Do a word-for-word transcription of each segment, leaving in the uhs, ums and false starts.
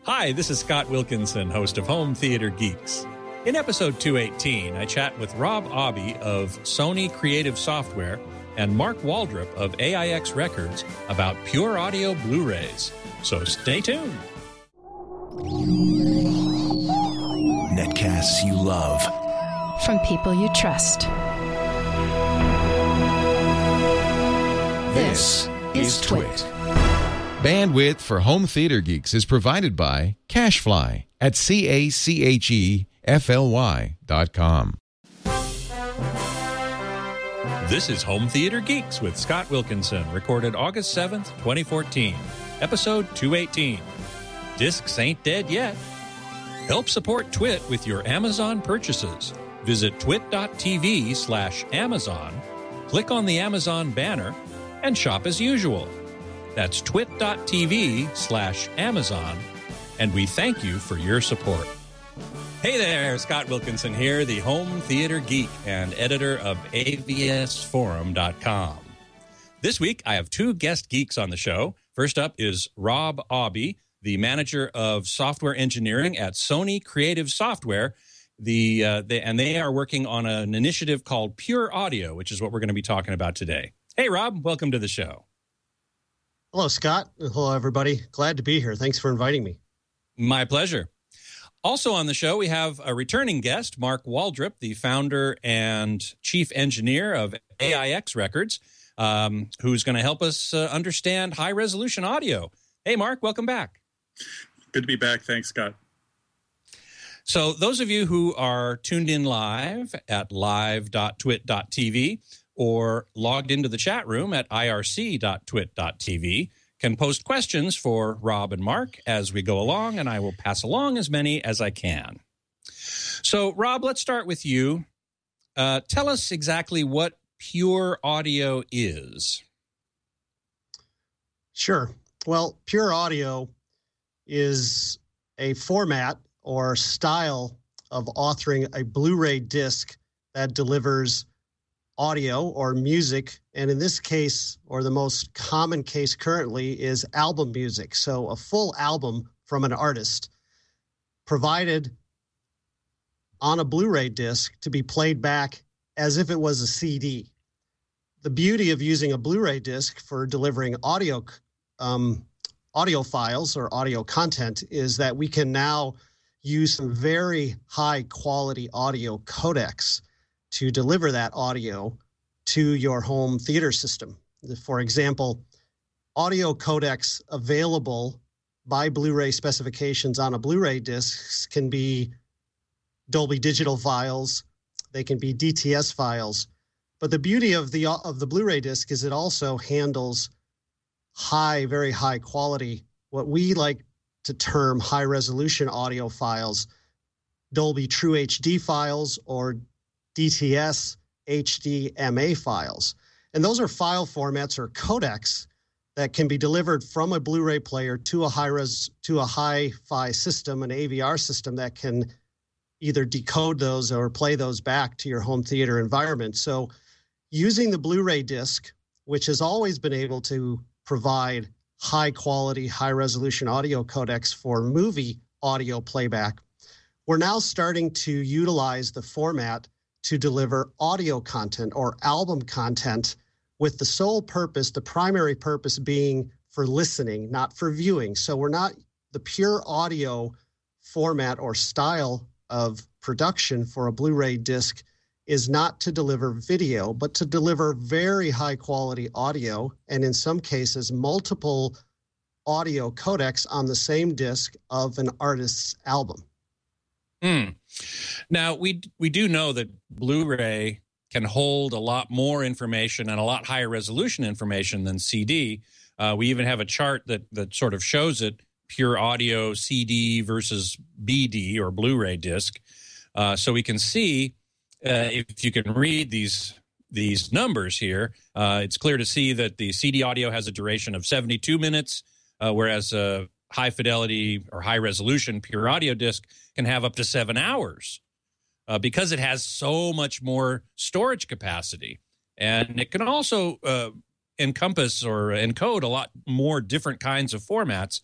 Hi, this is Scott Wilkinson, host of Home Theater Geeks. In episode two eighteen, I chat with Rob Aubie of Sony Creative Software and Mark Waldrop of A I X Records about Pure Audio Blu-rays. So stay tuned. Netcasts you love. From people you trust. This is Twit. Bandwidth for Home Theater Geeks is provided by CacheFly at C A C H E F L Y dot com. This is Home Theater Geeks with Scott Wilkinson, recorded August seventh, twenty fourteen, episode two eighteen. Discs ain't dead yet. Help support Twit with your Amazon purchases. Visit twit.tv slash Amazon, click on the Amazon banner, and shop as usual. That's twit.tv slash Amazon, and we thank you for your support. Hey there, Scott Wilkinson here, the Home Theater Geek and editor of A V S forum dot com. This week, I have two guest geeks on the show. First up is Rob Aubie, the manager of software engineering at Sony Creative Software, the, uh, the and they are working on an initiative called Pure Audio, which is what we're going to be talking about today. Hey, Rob, welcome to the show. Hello, Scott. Hello, everybody. Glad to be here. Thanks for inviting me. My pleasure. Also on the show, we have a returning guest, Mark Waldrop, the founder and chief engineer of A I X Records, um, who's going to help us uh, understand high-resolution audio. Hey, Mark, welcome back. Good to be back. Thanks, Scott. So those of you who are tuned in live at live dot twit dot t v or logged into the chat room at I R C dot twit dot t v can post questions for Rob and Mark as we go along, and I will pass along as many as I can. So, Rob, let's start with you. Uh, tell us exactly what Pure Audio is. Sure. Well, Pure Audio is a format or style of authoring a Blu-ray disc that delivers audio or music, and in this case, or the most common case currently, is album music. So a full album from an artist provided on a Blu-ray disc to be played back as if it was a C D. The beauty of using a Blu-ray disc for delivering audio um, audio files or audio content is that we can now use some very high quality audio codecs to deliver that audio to your home theater system. For example, audio codecs available by Blu-ray specifications on a Blu-ray disc can be Dolby Digital files, they can be D T S files. But the beauty of the of the Blu-ray disc is it also handles high, very high quality, what we like to term high resolution audio files, Dolby True H D files, or D T S H D M A files. And those are file formats or codecs that can be delivered from a Blu-ray player to a high-res to a hi-fi system, an A V R system that can either decode those or play those back to your home theater environment. So using the Blu-ray disc, which has always been able to provide high-quality, high-resolution audio codecs for movie audio playback, we're now starting to utilize the format to deliver audio content or album content with the sole purpose, the primary purpose being for listening, not for viewing. So we're not, the Pure Audio format or style of production for a Blu-ray disc is not to deliver video, but to deliver very high quality audio, and in some cases, multiple audio codecs on the same disc of an artist's album. Hmm. Now, we we do know that Blu-ray can hold a lot more information and a lot higher resolution information than C D. Uh, we even have a chart that that sort of shows it, Pure Audio C D versus B D or Blu-ray disc. Uh, so we can see, uh, if you can read these these numbers here, uh, it's clear to see that the C D audio has a duration of seventy-two minutes, uh, whereas uh, high fidelity or high resolution Pure Audio disc can have up to seven hours uh, because it has so much more storage capacity. And it can also uh, encompass or encode a lot more different kinds of formats.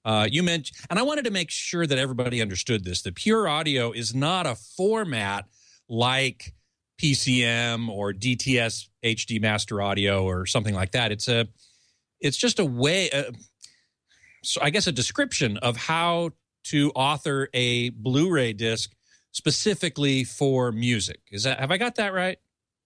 Uh, you mentioned, and I wanted to make sure that everybody understood this, that Pure Audio is not a format like P C M or D T S H D Master Audio or something like that. It's a, it's just a way, uh, so I guess a description of how to author a Blu-ray disc specifically for music. Is that, have I got that right?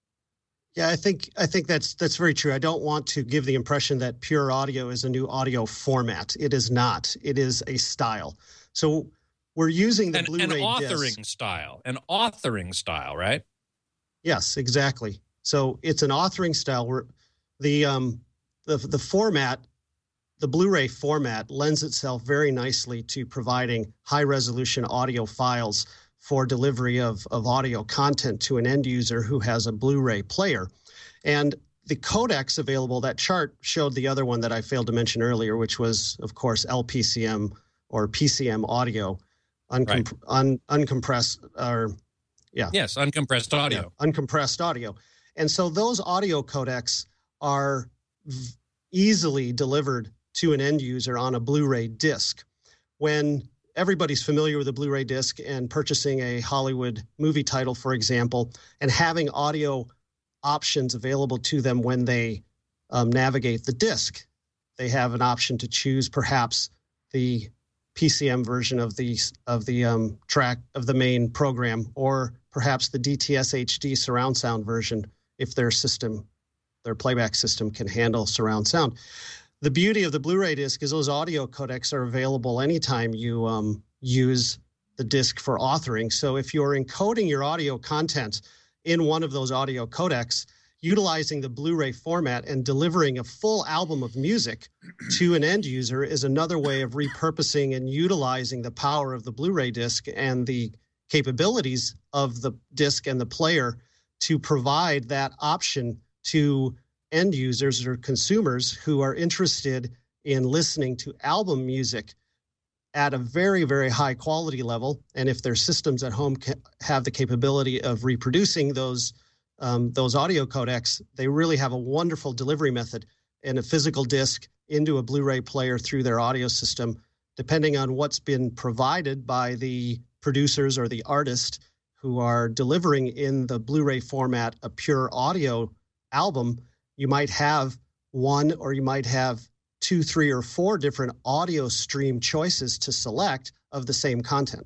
Yeah, I think I think that's that's very true. I don't want to give the impression that Pure Audio is a new audio format. It is not. It is a style. So we're using the an, Blu-ray an authoring disc. style, an authoring style, right? Yes, exactly. So it's an authoring style where the um the the format, the Blu-ray format, lends itself very nicely to providing high resolution audio files for delivery of, of audio content to an end user who has a Blu-ray player. And the codecs available, that chart showed the other one that I failed to mention earlier, which was, of course, L P C M or P C M audio, uncom- right. un- uncompressed, or yeah. Yes, uncompressed audio. Yeah, uncompressed audio. And so those audio codecs are v- easily delivered to an end user on a Blu-ray disc. When everybody's familiar with a Blu-ray disc and purchasing a Hollywood movie title, for example, and having audio options available to them when they um, navigate the disc. They have an option to choose perhaps the P C M version of the of the um, track of the main program, or perhaps the D T S H D surround sound version if their system, their playback system can handle surround sound. The beauty of the Blu-ray disc is those audio codecs are available anytime you um, use the disc for authoring. So if you're encoding your audio content in one of those audio codecs, utilizing the Blu-ray format and delivering a full album of music to an end user is another way of repurposing and utilizing the power of the Blu-ray disc and the capabilities of the disc and the player to provide that option to end users or consumers who are interested in listening to album music at a very, very high quality level. And if their systems at home ca- have the capability of reproducing those um, those audio codecs, they really have a wonderful delivery method in a physical disc into a Blu-ray player through their audio system, depending on what's been provided by the producers or the artist who are delivering in the Blu-ray format a pure audio album. You might have one, or you might have two, three, or four different audio stream choices to select of the same content.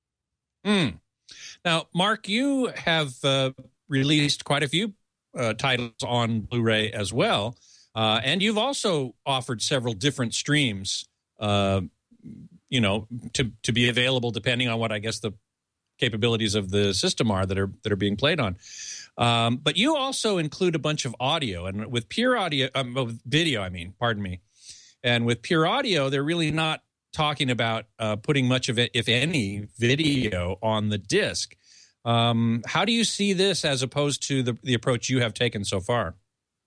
Mm. Now, Mark, you have uh, released quite a few uh, titles on Blu-ray as well, uh, and you've also offered several different streams, uh, you know, to to be available depending on what I guess the capabilities of the system are that are that are being played on. Um, but you also include a bunch of audio, and with Pure Audio, um, video, I mean, pardon me. And with Pure Audio, they're really not talking about uh, putting much of it, if any, video on the disc. Um, how do you see this as opposed to the, the approach you have taken so far?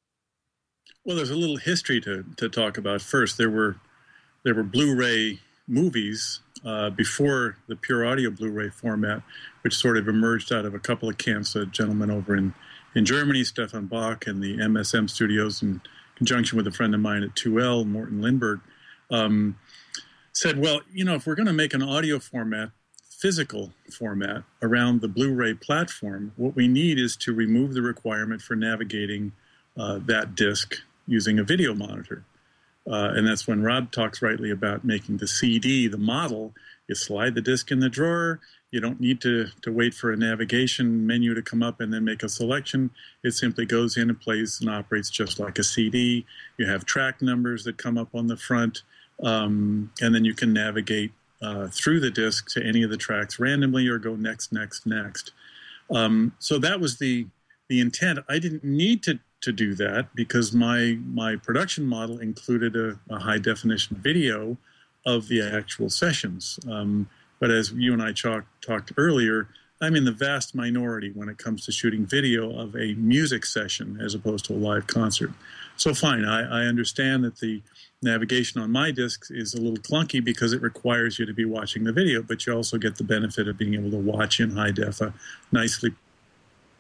Well, there's a little history to, to talk about. First, there were there were Blu-ray movies uh, before the Pure Audio Blu-ray format, which sort of emerged out of a couple of camps. A gentleman over in, in Germany, Stefan Bach, and the M S M studios, in conjunction with a friend of mine at two L, Morten Lindberg, um, said, well, you know, if we're going to make an audio format, physical format, around the Blu-ray platform, what we need is to remove the requirement for navigating uh, that disc using a video monitor. Uh, and that's when Rob talks rightly about making the C D, the model. You slide the disc in the drawer. You don't need to, to wait for a navigation menu to come up and then make a selection. It simply goes in and plays and operates just like a C D. You have track numbers that come up on the front, um, and then you can navigate uh, through the disc to any of the tracks randomly or go next, next, next. Um, so that was the the intent. I didn't need to to do that because my my production model included a, a high definition video of the actual sessions. Um, but as you and I talk, talked earlier, I'm in the vast minority when it comes to shooting video of a music session as opposed to a live concert. So fine, I, I understand that the navigation on my discs is a little clunky because it requires you to be watching the video, but you also get the benefit of being able to watch in high def a nicely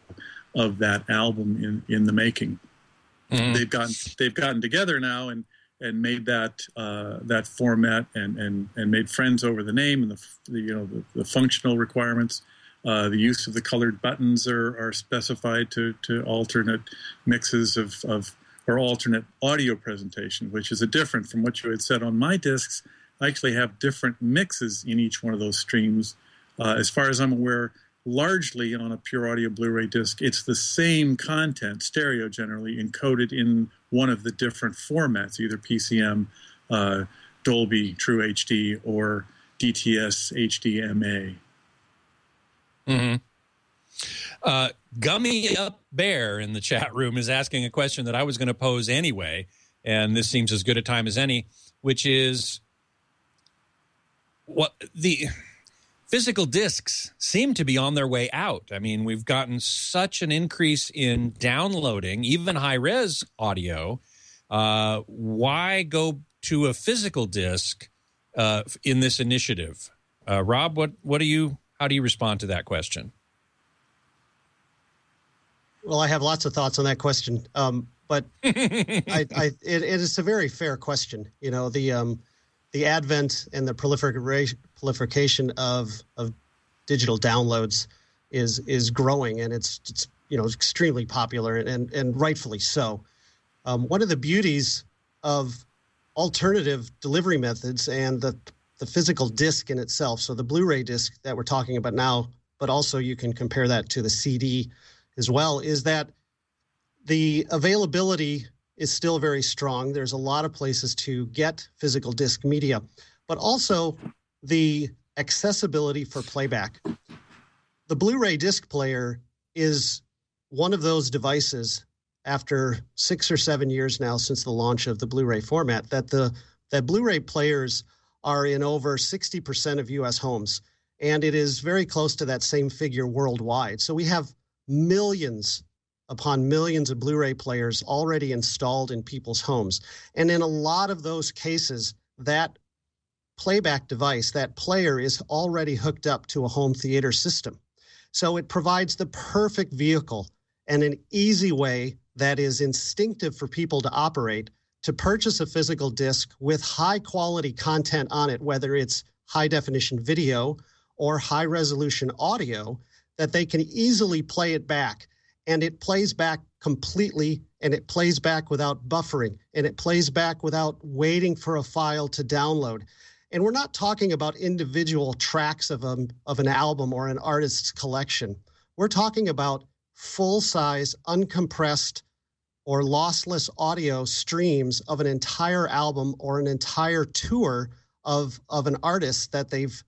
of that album in, in the making. Mm-hmm. They've gotten they've gotten together now and and made that uh, that format and, and, and made friends over the name and the, the you know the, the functional requirements. Uh, the use of the colored buttons are, are specified to, to alternate mixes of, of or alternate audio presentation, which is a different from what you had said on my discs. I actually have different mixes in each one of those streams. Uh, as far as I'm aware, largely on a pure audio Blu-ray disc, it's the same content, stereo generally, encoded in one of the different formats, either P C M, uh, Dolby True H D, or D T S H D M A. Mm-hmm. Uh, Gummy Up Bear in the chat room is asking a question that I was going to pose anyway, and this seems as good a time as any, which is what the physical discs seem to be on their way out. I mean, we've gotten such an increase in downloading, even high-res audio. Uh, why go to a physical disc uh, in this initiative? Uh, Rob, what what do you? How do you respond to that question? Well, I have lots of thoughts on that question, um, but I, I, it, it is a very fair question. You know, the um, the advent and the proliferation proliferation of of digital downloads is is growing, and it's it's you know extremely popular, and and rightfully so. Um, one of the beauties of alternative delivery methods and the the physical disc in itself, so the Blu-ray disc that we're talking about now, but also you can compare that to the C D as well, is that the availability is still very strong. There's a lot of places to get physical disc media, but also the accessibility for playback. The Blu-ray disc player is one of those devices after six or seven years now since the launch of the Blu-ray format that the that Blu-ray players are in over sixty percent of U S homes, and it is very close to that same figure worldwide. So we have millions upon millions of Blu-ray players already installed in people's homes. And in a lot of those cases, that playback device, that player, is already hooked up to a home theater system. So it provides the perfect vehicle and an easy way that is instinctive for people to operate to purchase a physical disc with high-quality content on it, whether it's high-definition video or high-resolution audio, that they can easily play it back. And it plays back completely, and it plays back without buffering, and it plays back without waiting for a file to download. And we're not talking about individual tracks of, a, of an album or an artist's collection. We're talking about full-size, uncompressed, or lossless audio streams of an entire album or an entire tour of, of an artist that they've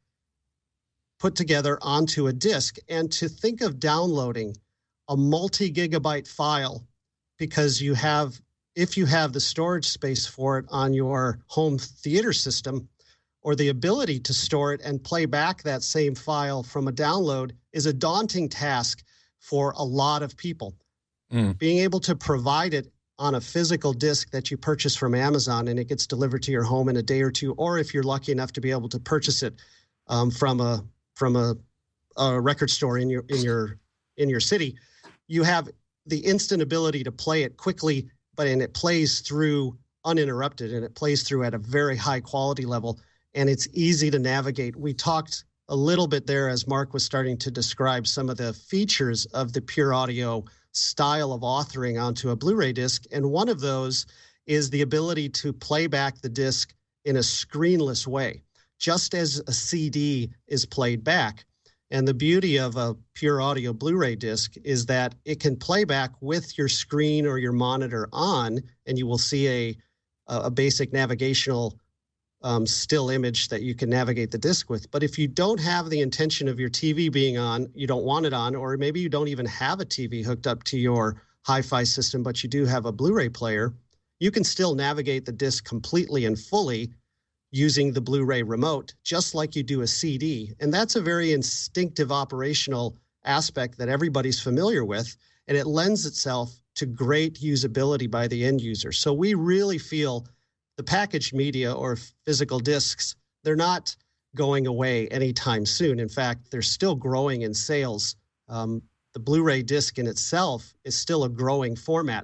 put together onto a disc. And to think of downloading a multi-gigabyte file because you have, if you have the storage space for it on your home theater system, or the ability to store it and play back that same file from a download, is a daunting task for a lot of people. Mm. Being able to provide it on a physical disc that you purchase from Amazon and it gets delivered to your home in a day or two, or if you're lucky enough to be able to purchase it um, from a from a, a record store in your in your in your city, you have the instant ability to play it quickly, but and it plays through uninterrupted, and it plays through at a very high quality level, and it's easy to navigate. We talked a little bit there as Mark was starting to describe some of the features of the pure audio style of authoring onto a Blu-ray disc, and one of those is the ability to play back the disc in a screenless way, just as a C D is played back. And the beauty of a pure audio Blu-ray disc is that it can play back with your screen or your monitor on, and you will see a a basic navigational um, still image that you can navigate the disc with. But if you don't have the intention of your T V being on, you don't want it on, or maybe you don't even have a T V hooked up to your hi-fi system, but you do have a Blu-ray player, you can still navigate the disc completely and fully using the Blu-ray remote, just like you do a C D. And that's a very instinctive operational aspect that everybody's familiar with, and it lends itself to great usability by the end user. So we really feel the packaged media or physical discs, they're not going away anytime soon. In fact, they're still growing in sales. Um, the Blu-ray disc in itself is still a growing format.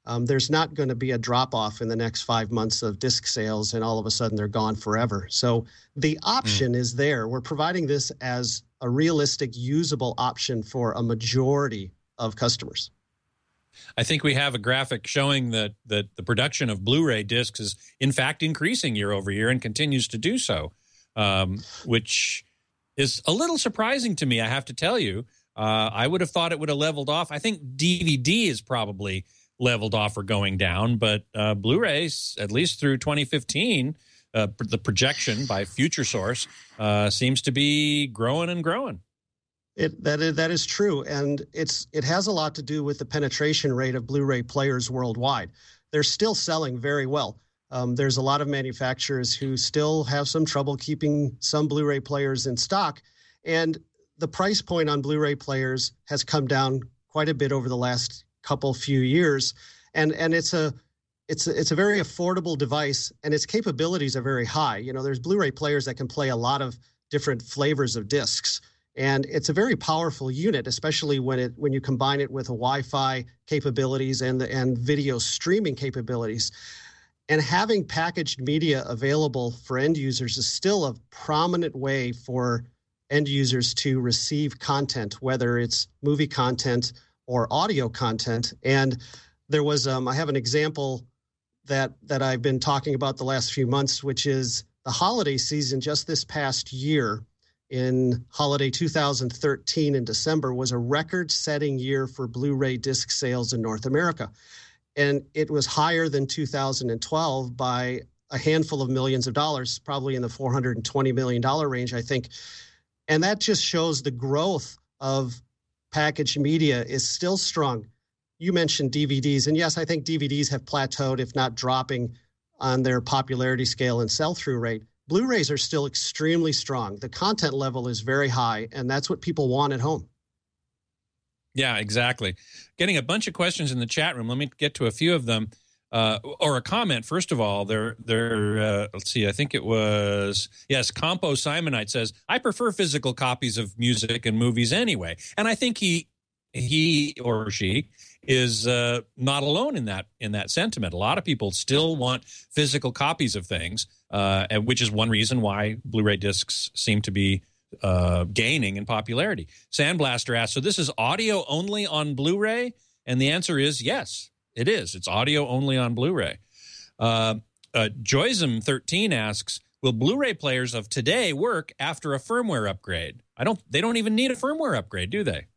Um, there's not going to be a drop-off in the next five months of disc sales, and all of a sudden they're gone forever. So the option mm. is there. We're providing this as a realistic, usable option for a majority of customers. I think we have a graphic showing that, that the production of Blu-ray discs is, in fact, increasing year over year and continues to do so, um, which is a little surprising to me, I have to tell you. Uh, I would have thought it would have leveled off. I think D V D is probably leveled off or going down, but uh, Blu-rays, at least through twenty fifteen, uh, the projection by FutureSource uh, seems to be growing and growing. It that is, that is true, and it's it has a lot to do with the penetration rate of Blu-ray players worldwide. They're still selling very well. Um, there's a lot of manufacturers who still have some trouble keeping some Blu-ray players in stock, and the price point on Blu-ray players has come down quite a bit over the last couple few years, and and it's a it's a, it's a very affordable device, and its capabilities are very high. You know, there's Blu-ray players that can play a lot of different flavors of discs. And it's a very powerful unit, especially when it when you combine it with a Wi-Fi capabilities and the and video streaming capabilities. And having packaged media available for end users is still a prominent way for end users to receive content, whether it's movie content or audio content. And there was um, I have an example that that I've been talking about the last few months, which is the holiday season just this past year. In holiday two thousand thirteen in December was a record-setting year for Blu-ray disc sales in North America. And it was higher than two thousand twelve by a handful of millions of dollars, probably in the four hundred twenty million dollars range, I think. And that just shows the growth of packaged media is still strong. You mentioned D V Ds, and yes, I think D V Ds have plateaued, if not dropping, on their popularity scale and sell-through rate. Blu-rays are still extremely strong. The content level is very high, and that's what people want at home. Yeah, exactly. Getting a bunch of questions in the chat room. Let me get to a few of them. Uh, or a comment, first of all. They're, they're, uh, let's see, I think it was, yes, Compo Simonite says, I prefer physical copies of music and movies anyway. And I think he he or she is uh, not alone in that in that sentiment. A lot of people still want physical copies of things, uh, which is one reason why Blu-ray discs seem to be uh, gaining in popularity. Sandblaster asks, so this is audio only on Blu-ray? And the answer is yes, it is. It's audio only on Blu-ray. Uh, uh, Joysm thirteen asks, will Blu-ray players of today work after a firmware upgrade? I don't. They don't even need a firmware upgrade, do they?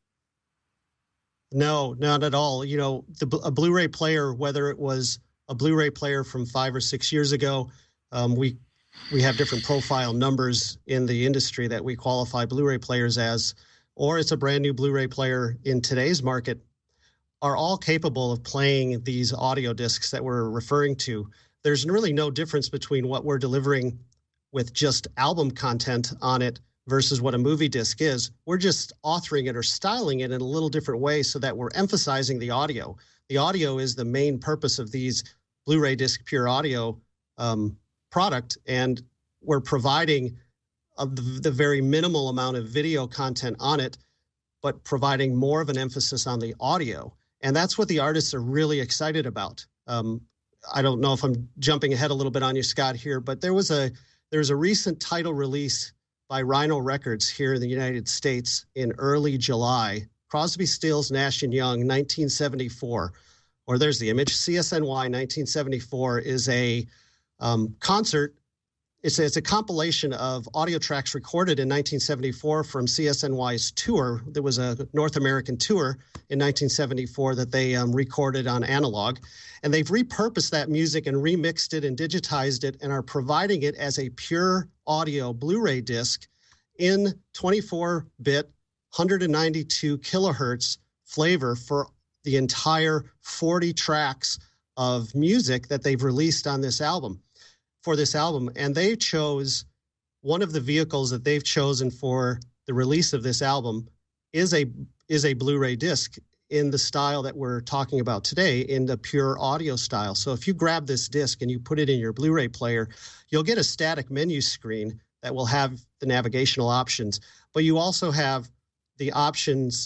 No, not at all. You know, the, a Blu-ray player, whether it was a Blu-ray player from five or six years ago, um, we we have different profile numbers in the industry that we qualify Blu-ray players as, or it's a brand new Blu-ray player in today's market, are all capable of playing these audio discs that we're referring to. There's really no difference between what we're delivering with just album content on it versus what a movie disc is. We're just authoring it or styling it in a little different way so that we're emphasizing the audio. The audio is the main purpose of these Blu-ray disc pure audio um, product, and we're providing a, the, the very minimal amount of video content on it, but providing more of an emphasis on the audio. And that's what the artists are really excited about. Um, I don't know if I'm jumping ahead a little bit on you, Scott, here, but there was a there was a recent title release by Rhino Records here in the United States in early July. Crosby, Stills, Nash and Young, nineteen seventy-four. Or there's the image. C S N Y nineteen seventy-four is a um, concert. It's a, it's a compilation of audio tracks recorded in nineteen seventy-four from C S N Y's tour. There was a North American tour in nineteen seventy-four that they um, recorded on analog. And they've repurposed that music and remixed it and digitized it and are providing it as a pure audio Blu-ray disc in twenty-four bit, one hundred ninety-two kilohertz flavor for the entire forty tracks of music that they've released on this album, for this album. And they chose, one of the vehicles that they've chosen for the release of this album is a is a Blu-ray disc in the style that we're talking about today, in the pure audio style. So if you grab this disc and you put it in your Blu-ray player, you'll get a static menu screen that will have the navigational options, but you also have the options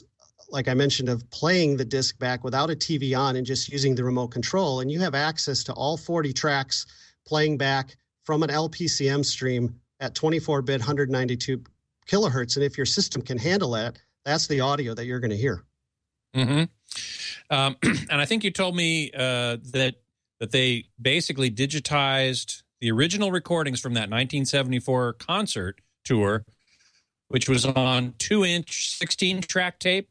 like I mentioned, of playing the disc back without a T V on and just using the remote control. And you have access to all forty tracks playing back from an L P C M stream at twenty-four bit, one ninety-two kilohertz. And if your system can handle that, that's the audio that you're going to hear. Mm-hmm. Um, and I think you told me uh, that that they basically digitized the original recordings from that nineteen seventy-four concert tour, which was on two-inch sixteen-track tape.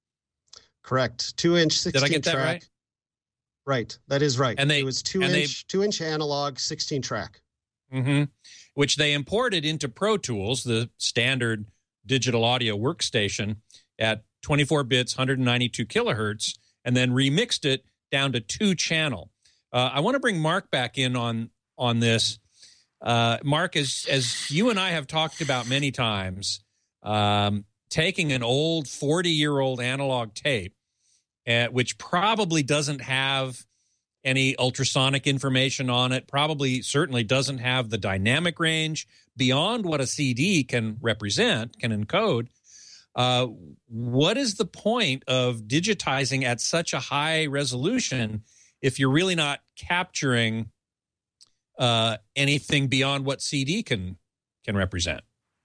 Correct. Two-inch sixteen-track. Did I get that right? Right. That is right. And they, it was two-inch, two-inch analog, sixteen-track. Mm-hmm. Which they imported into Pro Tools, the standard digital audio workstation, at twenty-four bits, one ninety-two kilohertz, and then remixed it down to two-channel. Uh, I want to bring Mark back in on on this. Uh, Mark, as as you and I have talked about many times, um, taking an old forty-year-old analog tape, uh, which probably doesn't have any ultrasonic information on it, probably certainly doesn't have the dynamic range beyond what a C D can represent, can encode. Uh, what is the point of digitizing at such a high resolution if you're really not capturing uh, anything beyond what C D can can represent?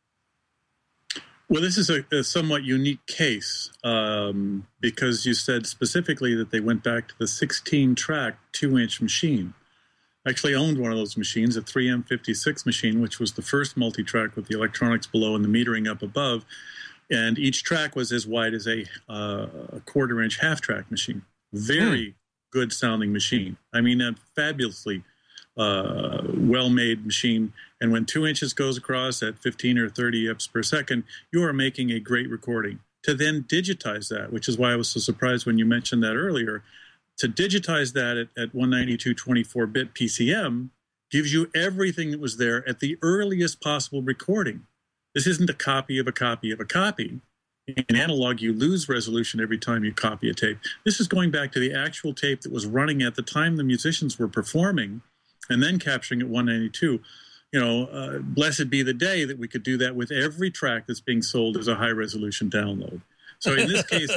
Well, this is a, a somewhat unique case um, because you said specifically that they went back to the sixteen-track two-inch machine. I actually owned one of those machines, a three M fifty-six machine, which was the first multi-track with the electronics below and the metering up above. And each track was as wide as a, uh, a quarter-inch half-track machine. Very mm. good-sounding machine. I mean, a fabulously uh, well-made machine. And when two inches goes across at fifteen or thirty eps per second, you are making a great recording. To then digitize that, which is why I was so surprised when you mentioned that earlier, to digitize that at, at one ninety-two twenty-four bit P C M gives you everything that was there at the earliest possible recording. This isn't a copy of a copy of a copy. In analog, you lose resolution every time you copy a tape. This is going back to the actual tape that was running at the time the musicians were performing and then capturing at one ninety-two. You know, uh, blessed be the day that we could do that with every track that's being sold as a high-resolution download. So in this case,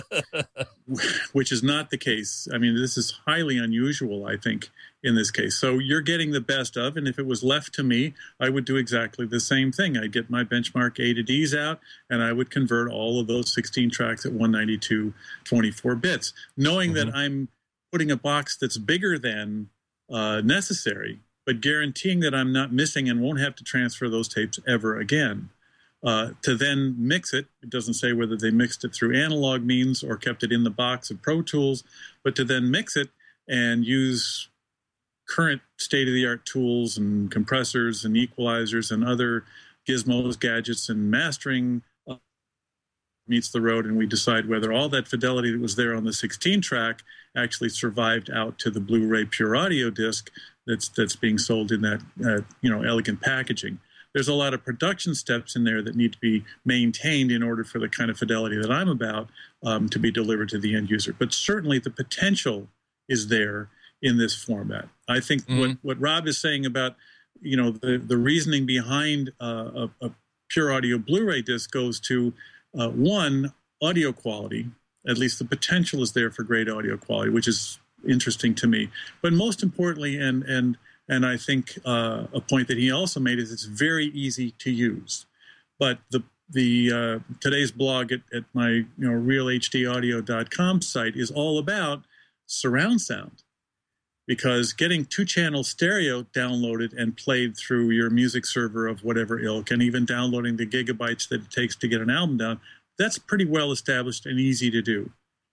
which is not the case, I mean, this is highly unusual, I think, in this case. So you're getting the best of, and if it was left to me, I would do exactly the same thing. I'd get my benchmark A to Ds out, and I would convert all of those sixteen tracks at one ninety-two twenty-four bits, knowing mm-hmm. that I'm putting a box that's bigger than uh, necessary, but guaranteeing that I'm not missing and won't have to transfer those tapes ever again. Uh, to then mix it, it doesn't say whether they mixed it through analog means or kept it in the box of Pro Tools, but to then mix it and use current state-of-the-art tools and compressors and equalizers and other gizmos, gadgets, and mastering uh, meets the road, and we decide whether all that fidelity that was there on the sixteen-track actually survived out to the Blu-ray Pure Audio disc that's that's being sold in that uh, you know elegant packaging. There's a lot of production steps in there that need to be maintained in order for the kind of fidelity that I'm about um, to be delivered to the end user. But certainly the potential is there in this format. I think mm-hmm. what, what Rob is saying about, you know, the, the reasoning behind uh, a, a Pure Audio Blu-ray disc goes to, uh, one, audio quality. At least the potential is there for great audio quality, which is interesting to me. But most importantly, and and And I think uh, a point that he also made is it's very easy to use. But the the uh, today's blog at, at my you know real H D audio dot com site is all about surround sound, because getting two-channel stereo downloaded and played through your music server of whatever ilk, and even downloading the gigabytes that it takes to get an album down, that's pretty well established and easy to do.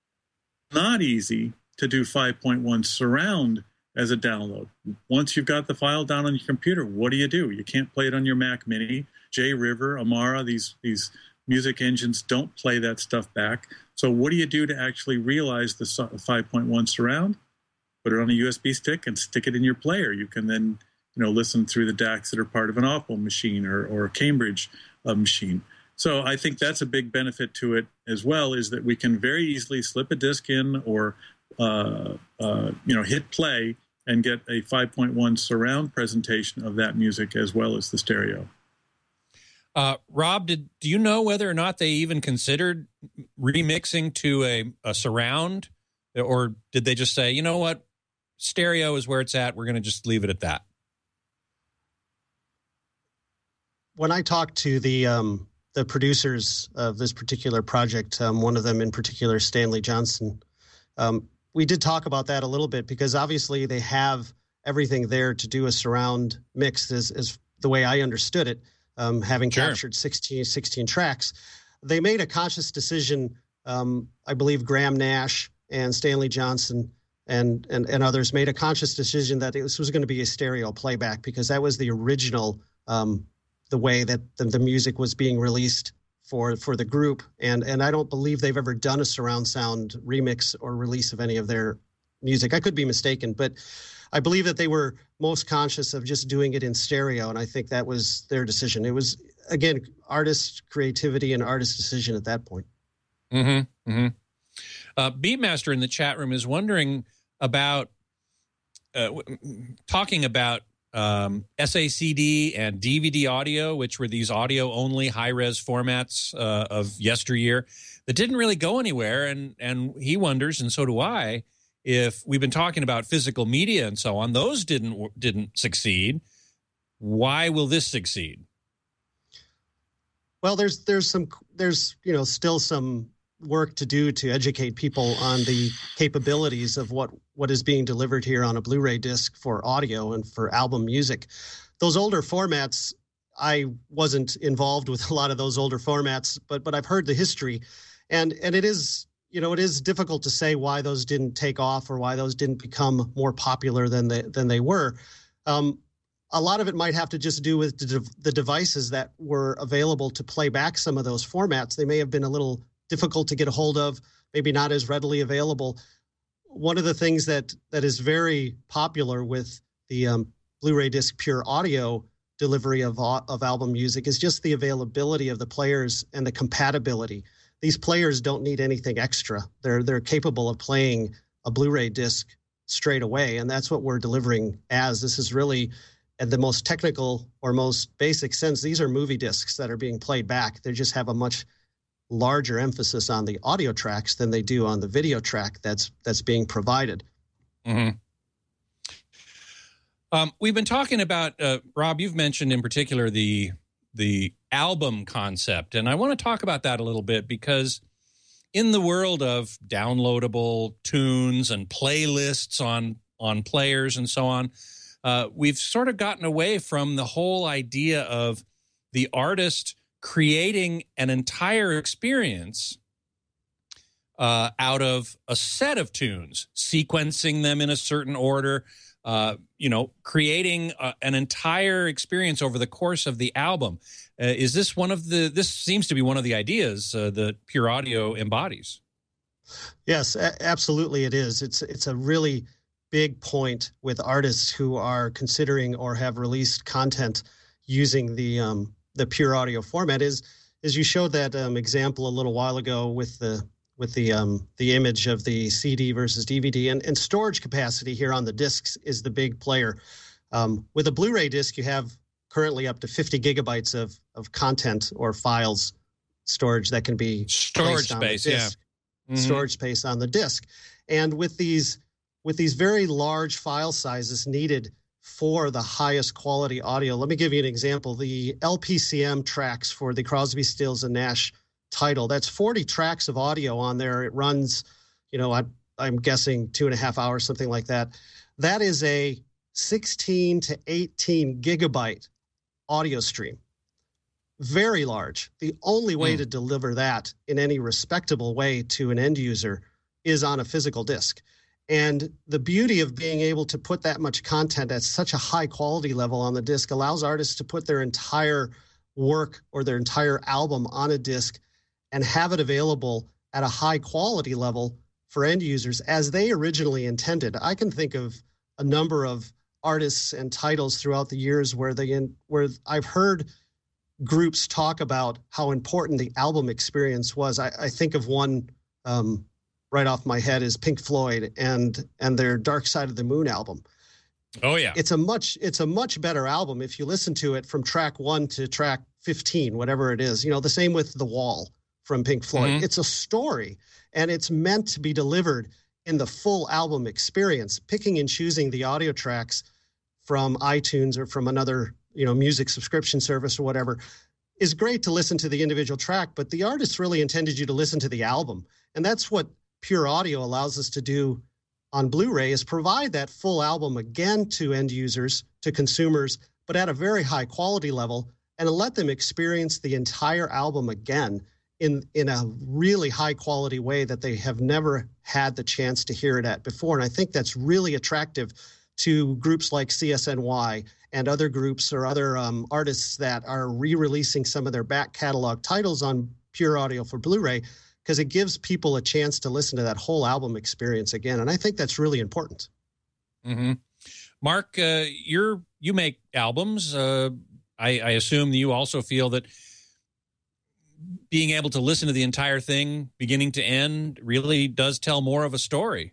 Not easy to do five point one surround as a download. Once you've got the file down on your computer, what do you do? You can't play it on your Mac Mini. J-River, Amara, these these music engines don't play that stuff back. So what do you do to actually realize the five point one surround? Put it on a U S B stick and stick it in your player. You can then you know listen through the D A Cs that are part of an Opal machine or, or a Cambridge uh, machine. So I think that's a big benefit to it as well, is that we can very easily slip a disc in or Uh, uh, you know, hit play and get a five point one surround presentation of that music as well as the stereo. Uh, Rob, did do you know whether or not they even considered remixing to a, a surround, or did they just say, you know what, stereo is where it's at, we're going to just leave it at that? When I talked to the um, the producers of this particular project, um, one of them in particular, Stanley Johnson, um, we did talk about that a little bit, because obviously they have everything there to do a surround mix, as, as the way I understood it, um, having Sure. captured sixteen, sixteen tracks. They made a conscious decision, um, I believe Graham Nash and Stanley Johnson and, and, and others made a conscious decision that this was going to be a stereo playback, because that was the original, um, the way that the, the music was being released for for the group. And and I don't believe they've ever done a surround sound remix or release of any of their music. I could be mistaken, but I believe that they were most conscious of just doing it in stereo, and I think that was their decision. It was, again, artist creativity and artist decision at that point. Mm-hmm. Mm-hmm. Uh, Beatmaster in the chat room is wondering about, uh, talking about um, S A C D and D V D audio, which were these audio-only high-res formats uh, of yesteryear that didn't really go anywhere, and and he wonders, and so do I, if we've been talking about physical media and so on, those didn't didn't succeed. Why will this succeed? Well, there's there's some there's you know still some work to do to educate people on the capabilities of what what is being delivered here on a Blu-ray disc for audio and for album music. Those older formats, I wasn't involved with a lot of those older formats, but but I've heard the history, and and it is. You know, it is difficult to say why those didn't take off or why those didn't become more popular than they than they were. Um, a lot of it might have to just do with the, the devices that were available to play back some of those formats. They may have been a little difficult to get a hold of, maybe not as readily available. One of the things that that is very popular with the um, Blu-ray disc pure audio delivery of of album music is just the availability of the players and the compatibility. These players don't need anything extra. They're they're capable of playing a Blu-ray disc straight away, and that's what we're delivering as. This is really, at the most technical or most basic sense, these are movie discs that are being played back. They just have a much larger emphasis on the audio tracks than they do on the video track that's that's being provided. Mm-hmm. Um, we've been talking about, uh, Rob, you've mentioned in particular the the album concept, and I want to talk about that a little bit, because in the world of downloadable tunes and playlists on on players and so on, uh, we've sort of gotten away from the whole idea of the artist creating an entire experience uh, out of a set of tunes, sequencing them in a certain order, uh, you know, creating uh, an entire experience over the course of the album. Uh, is this one of the, this seems to be one of the ideas uh, that Pure Audio embodies? Yes, a- absolutely it is. It's, it's a really big point with artists who are considering or have released content using the, um, the Pure Audio format is, is you showed that um, example a little while ago with the, with the um, the image of the C D versus D V D, and, and storage capacity here on the discs is the big player. Um, with a Blu-ray disc, you have currently up to fifty gigabytes of of content or files storage that can be storage space, yeah, mm-hmm. storage space on the disc. And with these with these very large file sizes needed for the highest quality audio, let me give you an example. The L P C M tracks for the Crosby, Stills and Nash title, that's forty tracks of audio on there. It runs, you know, I, I'm guessing two and a half hours, something like that. That is a sixteen to eighteen gigabyte audio stream. Very large. The only way mm. to deliver that in any respectable way to an end user is on a physical disc. And the beauty of being able to put that much content at such a high quality level on the disc allows artists to put their entire work or their entire album on a disc and have it available at a high quality level for end users as they originally intended. I can think of a number of artists and titles throughout the years where they in, where I've heard groups talk about how important the album experience was. I, I think of one um, right off my head is Pink Floyd and and their Dark Side of the Moon album. Oh yeah. It's a much it's a much better album if you listen to it from track one to track fifteen, whatever it is. You know, the same with The Wall from Pink Floyd. Mm-hmm. It's a story, and it's meant to be delivered in the full album experience. Picking and choosing the audio tracks from iTunes or from another, you know, music subscription service or whatever is great to listen to the individual track, but the artist really intended you to listen to the album. And that's what Pure Audio allows us to do on Blu-ray, is provide that full album again to end users, to consumers, but at a very high quality level, and let them experience the entire album again in, in a really high quality way that they have never had the chance to hear it at before. And I think that's really attractive to groups like C S N Y and other groups or other um, artists that are re-releasing some of their back catalog titles on Pure Audio for Blu-ray, because it gives people a chance to listen to that whole album experience again. And I think that's really important. Mm-hmm. Mark, uh, you're, you make albums. Uh, I, I assume that you also feel that being able to listen to the entire thing, beginning to end, really does tell more of a story.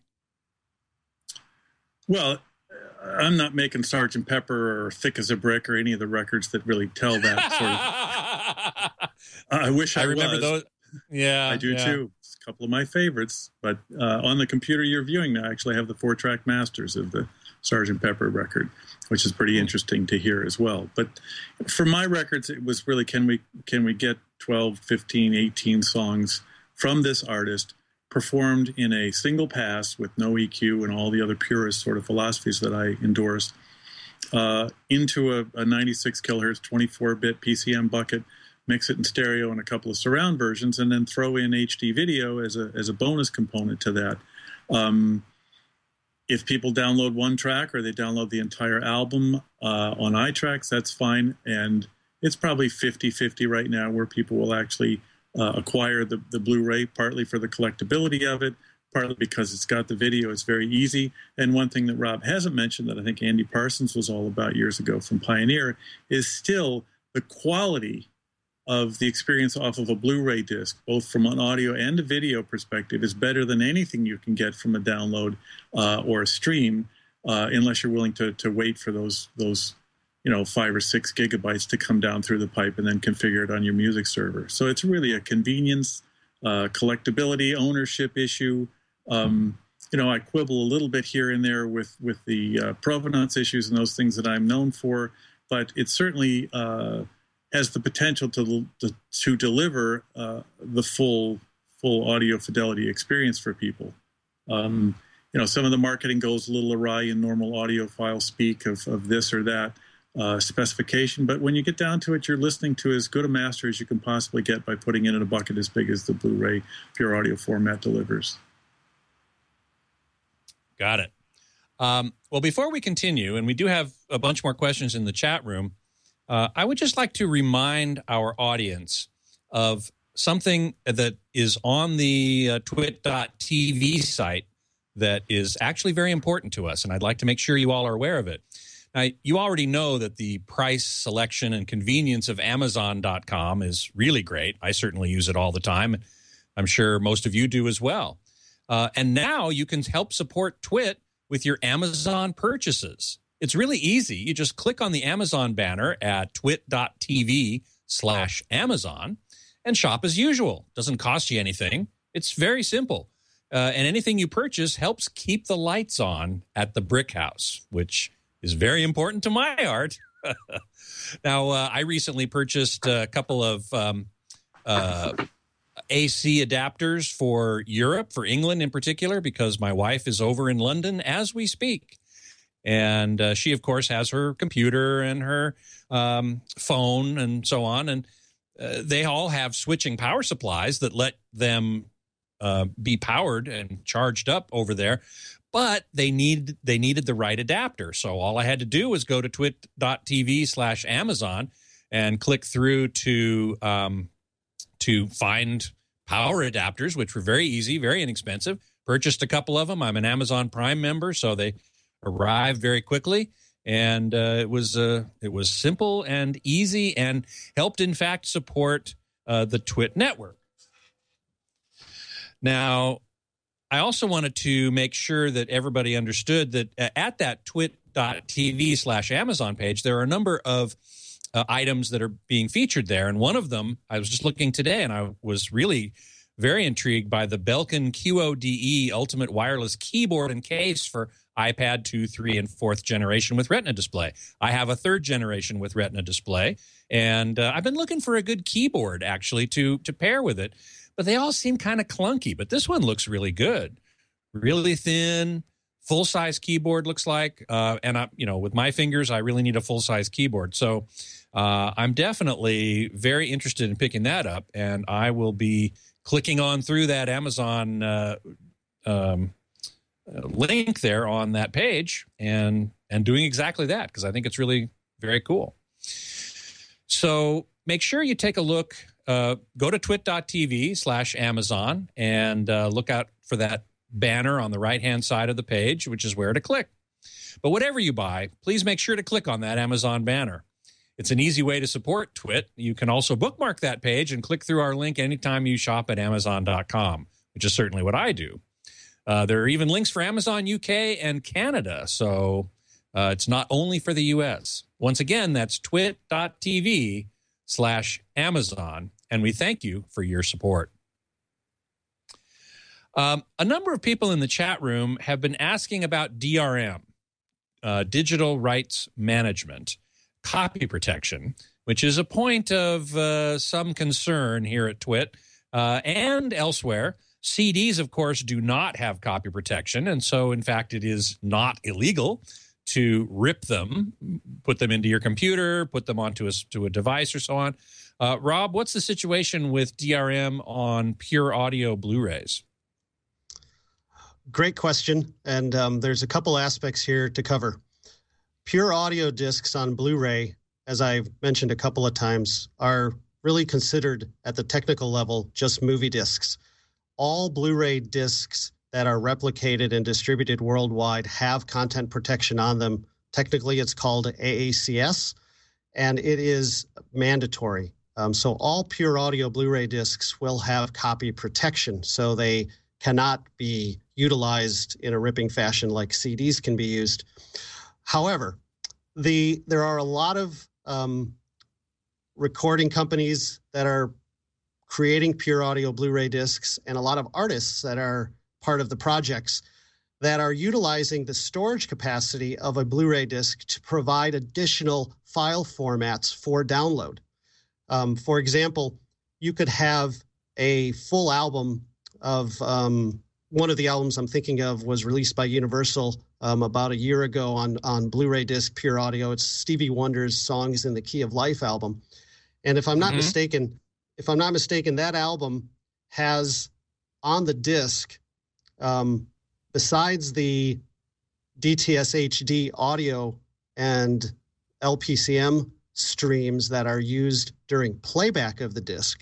Well, I'm not making Sergeant Pepper or Thick as a Brick or any of the records that really tell that sort of. I wish I, I remember was. those. Yeah, I do yeah. too. It's a couple of my favorites. But uh, on the computer you're viewing now, I actually have the four-track masters of the Sergeant Pepper record, which is pretty interesting to hear as well. But for my records, it was really, can we can we get twelve, fifteen, eighteen songs from this artist performed in a single pass with no E Q and all the other purist sort of philosophies that I endorse, uh, into a, a ninety-six kilohertz, twenty-four bit P C M bucket, mix it in stereo and a couple of surround versions, and then throw in H D video as a as a bonus component to that. Um, if people download one track or they download the entire album uh, on iTracks, that's fine. And it's probably fifty-fifty right now where people will actually uh, acquire the, the Blu-ray, partly for the collectability of it, partly because it's got the video. It's very easy. And one thing that Rob hasn't mentioned that I think Andy Parsons was all about years ago from Pioneer is still the quality of the experience off of a Blu-ray disc, both from an audio and a video perspective, is better than anything you can get from a download uh, or a stream, uh, unless you're willing to to wait for those those you know five or six gigabytes to come down through the pipe and then configure it on your music server. So it's really a convenience, uh, collectability, ownership issue. Um, you know, I quibble a little bit here and there with with the uh, provenance issues and those things that I'm known for, but it's certainly uh, has the potential to to, to deliver uh, the full full audio fidelity experience for people. Um, you know, some of the marketing goes a little awry in normal audiophile speak of, of this or that uh, specification, but when you get down to it, you're listening to as good a master as you can possibly get by putting it in a bucket as big as the Blu-ray Pure Audio format delivers. Got it. Um, well, before we continue, and we do have a bunch more questions in the chat room, Uh, I would just like to remind our audience of something that is on the uh, twit dot t v site that is actually very important to us, and I'd like to make sure you all are aware of it. Now, you already know that the price, selection, and convenience of Amazon dot com is really great. I certainly use it all the time. I'm sure most of you do as well. Uh, and now you can help support Twit with your Amazon purchases. It's really easy. You just click on the Amazon banner at twit dot t v slash Amazon and shop as usual. Doesn't cost you anything. It's very simple. Uh, and anything you purchase helps keep the lights on at the Brick House, which is very important to my art. Now, uh, I recently purchased a couple of um, uh, A C adapters for Europe, for England in particular, because my wife is over in London as we speak. And uh, she, of course, has her computer and her um, phone and so on. And uh, they all have switching power supplies that let them uh, be powered and charged up over there. But they need they needed the right adapter. So all I had to do was go to twit dot t v slash Amazon and click through to um, to find power adapters, which were very easy, very inexpensive. Purchased a couple of them. I'm an Amazon Prime member, so they arrived very quickly, and uh, it was uh, it was simple and easy, and helped, in fact, support uh, the Twit network. Now, I also wanted to make sure that everybody understood that at that twit twit.tv slash Amazon page, there are a number of uh, items that are being featured there. And one of them, I was just looking today, and I was really very intrigued by the Belkin Q O D E Ultimate Wireless Keyboard and Case for iPad two, three, and fourth generation with Retina display. I have a third generation with Retina display, and uh, I've been looking for a good keyboard, actually, to to pair with it. But they all seem kind of clunky. But this one looks really good. Really thin, full-size keyboard looks like. Uh, and, I, you know, with my fingers, I really need a full-size keyboard. So uh, I'm definitely very interested in picking that up, and I will be clicking on through that Amazon uh, um, link there on that page and and doing exactly that, because I think it's really very cool. So make sure you take a look. Uh, go to twit.tv slash Amazon and uh, look out for that banner on the right-hand side of the page, which is where to click. But whatever you buy, please make sure to click on that Amazon banner. It's an easy way to support Twit. You can also bookmark that page and click through our link anytime you shop at amazon dot com, which is certainly what I do. Uh, there are even links for Amazon U K and Canada, so uh, it's not only for the U S. Once again, that's twit.tv slash Amazon, and we thank you for your support. Um, a number of people in the chat room have been asking about D R M, uh, Digital Rights Management, copy protection, which is a point of uh, some concern here at Twit uh, and elsewhere. C Ds, of course, do not have copy protection, and so, in fact, it is not illegal to rip them, put them into your computer, put them onto a, to a device or so on. Uh, Rob, what's the situation with D R M on pure audio Blu-rays? Great question, and um, there's a couple aspects here to cover. Pure audio discs on Blu-ray, as I've mentioned a couple of times, are really considered at the technical level just movie discs. All Blu-ray discs that are replicated and distributed worldwide have content protection on them. Technically, it's called A A C S, and it is mandatory. Um, so all pure audio Blu-ray discs will have copy protection, so they cannot be utilized in a ripping fashion like C Ds can be used. However, the there are a lot of um, recording companies that are creating pure audio Blu-ray discs, and a lot of artists that are part of the projects that are utilizing the storage capacity of a Blu-ray disc to provide additional file formats for download. Um, for example, you could have a full album of um, one of the albums I'm thinking of was released by Universal um, about a year ago on, on Blu-ray disc, pure audio. It's Stevie Wonder's Songs in the Key of Life album. And if I'm not mm-hmm. mistaken, if I'm not mistaken, that album has on the disc, um, besides the D T S H D audio and L P C M streams that are used during playback of the disc,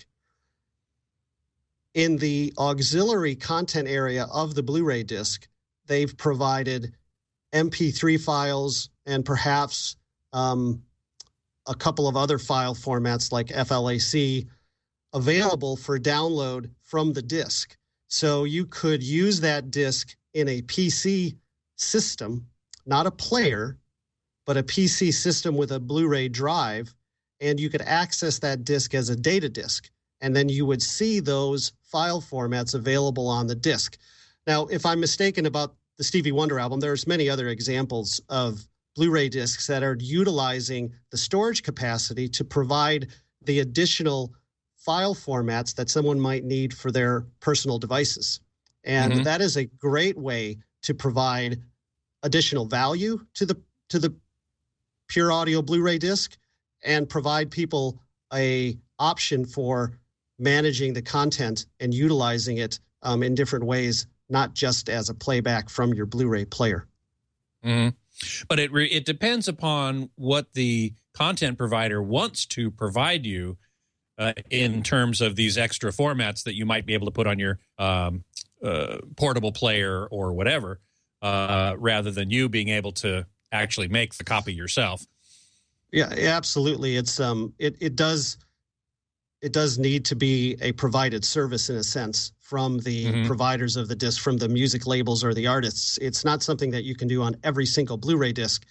in the auxiliary content area of the Blu-ray disc, they've provided M P three files and perhaps um, a couple of other file formats like F L A C available for download from the disc. So you could use that disc in a P C system, not a player, but a P C system with a Blu-ray drive, and you could access that disc as a data disc. And then you would see those file formats available on the disc. Now, if I'm mistaken about the Stevie Wonder album, there's many other examples of Blu-ray discs that are utilizing the storage capacity to provide the additional file formats that someone might need for their personal devices. And mm-hmm. that is a great way to provide additional value to the to the pure audio Blu-ray disc and provide people a option for managing the content and utilizing it um, in different ways, not just as a playback from your Blu-ray player. Mm-hmm. But it re- it depends upon what the content provider wants to provide you uh, in terms of these extra formats that you might be able to put on your um, uh, portable player or whatever, uh, rather than you being able to actually make the copy yourself. Yeah, absolutely. It's um, it it does. It does need to be a provided service in a sense from the mm-hmm. providers of the disc, from the music labels or the artists. It's not something that you can do on every single Blu-ray disc,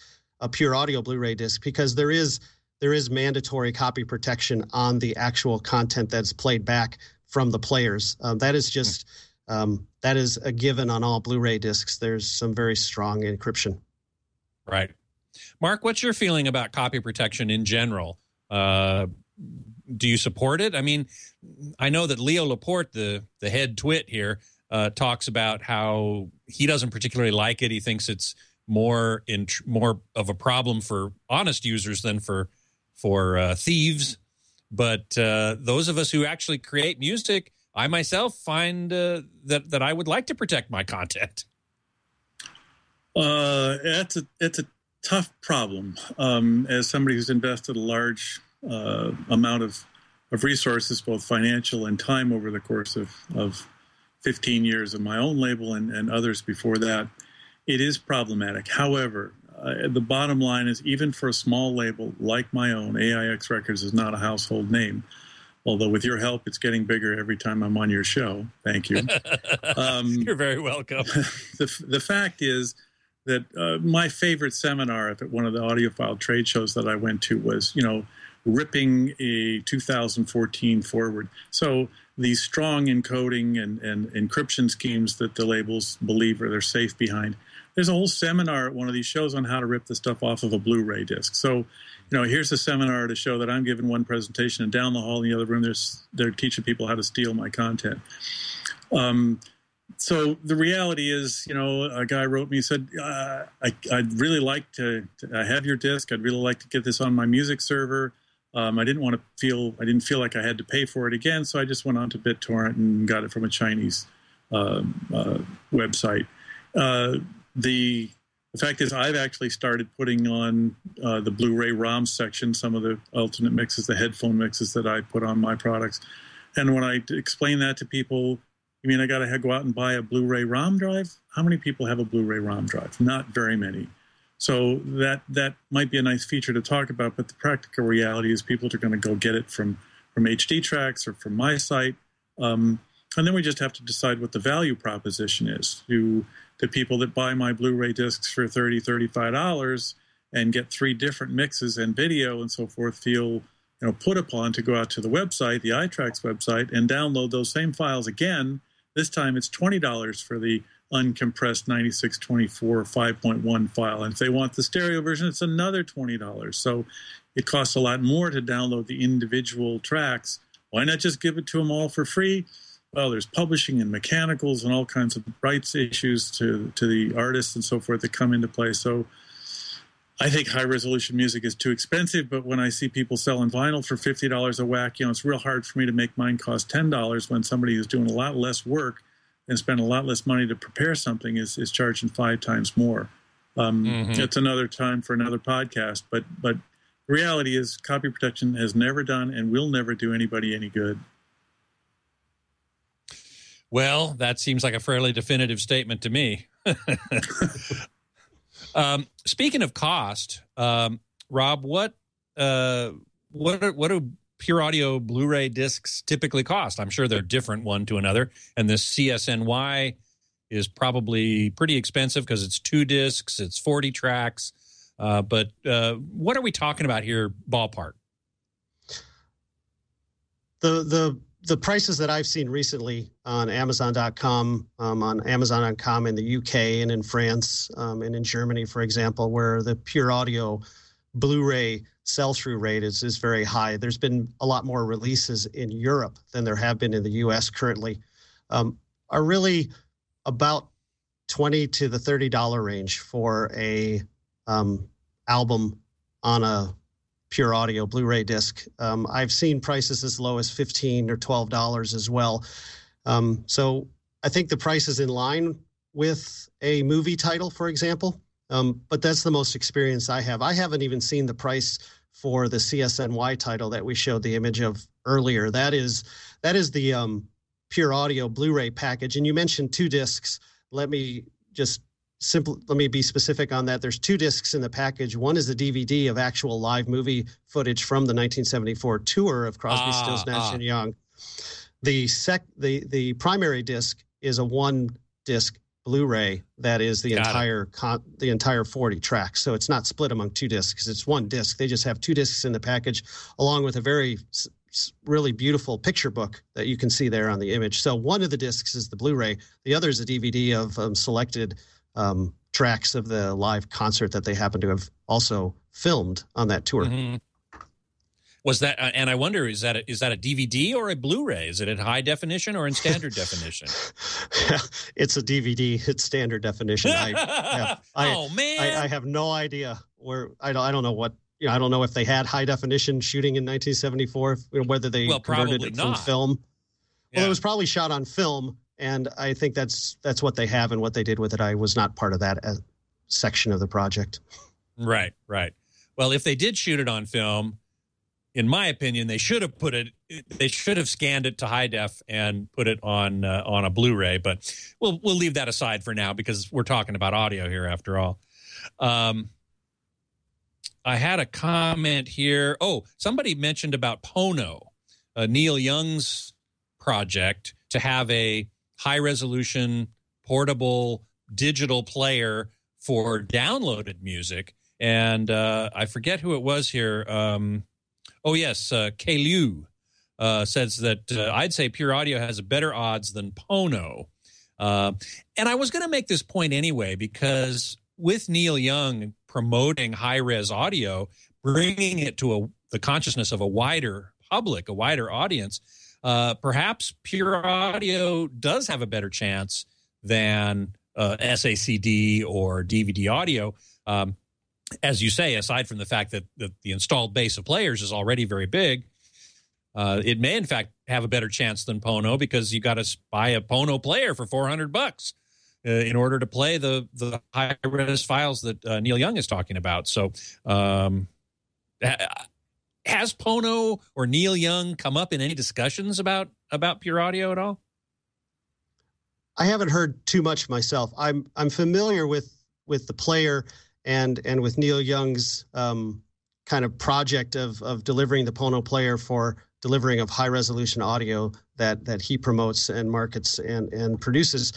a pure audio Blu-ray disc, because there is there is mandatory copy protection on the actual content that's played back from the players. Um, that is just um, that is a given on all Blu-ray discs. There's some very strong encryption. Right. Mark, what's your feeling about copy protection in general? Uh, do you support it? I mean, I know that Leo Laporte, the the head twit here, uh, talks about how he doesn't particularly like it. He thinks it's more in more of a problem for honest users than for for uh, thieves. But uh, those of us who actually create music, I myself find uh, that that I would like to protect my content. Uh, it's a it's a tough problem. Um, as somebody who's invested a large uh, amount of of resources, both financial and time, over the course of of fifteen years of my own label and, and others before that, it is problematic. However, uh, the bottom line is, even for a small label like my own, A I X Records is not a household name. Although with your help, it's getting bigger every time I'm on your show. Thank you. Um, You're very welcome. the, the fact is that uh, my favorite seminar at one of the audiophile trade shows that I went to was, you know, ripping a two thousand fourteen forward. So these strong encoding and, and encryption schemes that the labels believe are they're safe behind. There's a whole seminar at one of these shows on how to rip the stuff off of a Blu-ray disc. So, you know, here's a seminar to show that I'm giving one presentation, and down the hall in the other room, there's, they're teaching people how to steal my content. Um, so the reality is, you know, a guy wrote me, said, uh, I, I'd really like to, to I have your disc. I'd really like to get this on my music server. Um, I didn't want to feel, I didn't feel like I had to pay for it again. So I just went on to BitTorrent and got it from a Chinese uh, uh, website. Uh, the, the fact is, I've actually started putting on uh, the Blu-ray ROM section, some of the alternate mixes, the headphone mixes that I put on my products. And when I explain that to people, you mean I got to go out and buy a Blu-ray ROM drive? How many people have a Blu-ray ROM drive? Not very many. So that that might be a nice feature to talk about, but the practical reality is people are going to go get it from, from H D Tracks or from my site. Um, and then we just have to decide what the value proposition is. Do the people that buy my Blu-ray discs for thirty dollars, thirty-five dollars and get three different mixes and video and so forth feel, you know, put upon to go out to the website, the iTracks website, and download those same files again? This time it's twenty dollars for the uncompressed ninety-six twenty-four five point one file. And if they want the stereo version, it's another twenty dollars. So it costs a lot more to download the individual tracks. Why not just give it to them all for free? Well, there's publishing and mechanicals and all kinds of rights issues to, to the artists and so forth that come into play. So I think high-resolution music is too expensive, but when I see people selling vinyl for fifty dollars a whack, you know, it's real hard for me to make mine cost ten dollars when somebody who's doing a lot less work and spend a lot less money to prepare something is, is charging five times more. Um, mm-hmm. It's another time for another podcast, but but the reality is copy protection has never done and will never do anybody any good. Well, that seems like a fairly definitive statement to me. um, speaking of cost, um, Rob, what uh, what are, what do pure audio Blu-ray discs typically cost? I'm sure they're different one to another, and this C S N Y is probably pretty expensive because it's two discs, it's forty tracks. Uh, but uh, what are we talking about here, ballpark? The the the prices that I've seen recently on Amazon dot com, um, on Amazon dot com in the U K and in France um, and in Germany, for example, where the pure audio Blu-ray sell-through rate is, is very high. There's been a lot more releases in Europe than there have been in the U S currently, um, are really about twenty to the thirty dollars range for a um, album on a pure audio Blu-ray disc. Um, I've seen prices as low as fifteen or twelve dollars as well. Um, so I think the price is in line with a movie title, for example. Um, but that's the most experience I have. I haven't even seen the price for the C S N Y title that we showed the image of earlier. That is that is the um, pure audio Blu-ray package. And you mentioned two discs. Let me just simple. Let me be specific on that. There's two discs in the package. One is a D V D of actual live movie footage from the nineteen seventy-four tour of Crosby, ah, Stills, Nash ah. and Young. The sec the the primary disc is a one disc Blu-ray that is the Got entire con- the entire forty tracks. So it's not split among two discs. It's one disc. They just have two discs in the package, along with a very really beautiful picture book that you can see there on the image. So one of the discs is the Blu-ray. The other is a D V D of um, selected um, tracks of the live concert that they happen to have also filmed on that tour. Mm-hmm. Was that, uh, and I wonder, is that a, is that a D V D or a Blu-ray? Is it in high definition or in standard definition? It's a D V D. It's standard definition. I, yeah, I, oh man, I, I have no idea where. I don't. I don't know what. You know, I don't know if they had high definition shooting in nineteen seventy-four. If, you know, whether they well, converted it from not. film. Yeah. Well, it was probably shot on film, and I think that's that's what they have and what they did with it. I was not part of that uh, section of the project. Right, right. Well, if they did shoot it on film, in my opinion, they should have put it. They should have scanned it to high def and put it on uh, on a Blu-ray. But we'll we'll leave that aside for now because we're talking about audio here after all. Um, I had a comment here. Oh, somebody mentioned about Pono, uh, Neil Young's project to have a high resolution portable digital player for downloaded music, and uh, I forget who it was here. Um, Oh, yes, uh, K. Liu uh, says that uh, I'd say Pure Audio has better odds than Pono. Uh, and I was going to make this point anyway, because with Neil Young promoting high-res audio, bringing it to a, the consciousness of a wider public, a wider audience, uh, perhaps Pure Audio does have a better chance than uh, S A C D or D V D audio. Um As you say, aside from the fact that the, the installed base of players is already very big, uh, it may in fact have a better chance than Pono because you got to buy a Pono player for four hundred bucks uh, in order to play the the high res files that uh, Neil Young is talking about. So, um, has Pono or Neil Young come up in any discussions about about Pure Audio at all? I haven't heard too much myself. I'm I'm familiar with with the player. And and with Neil Young's um, kind of project of of delivering the Pono player for delivering of high resolution audio that that he promotes and markets and and produces.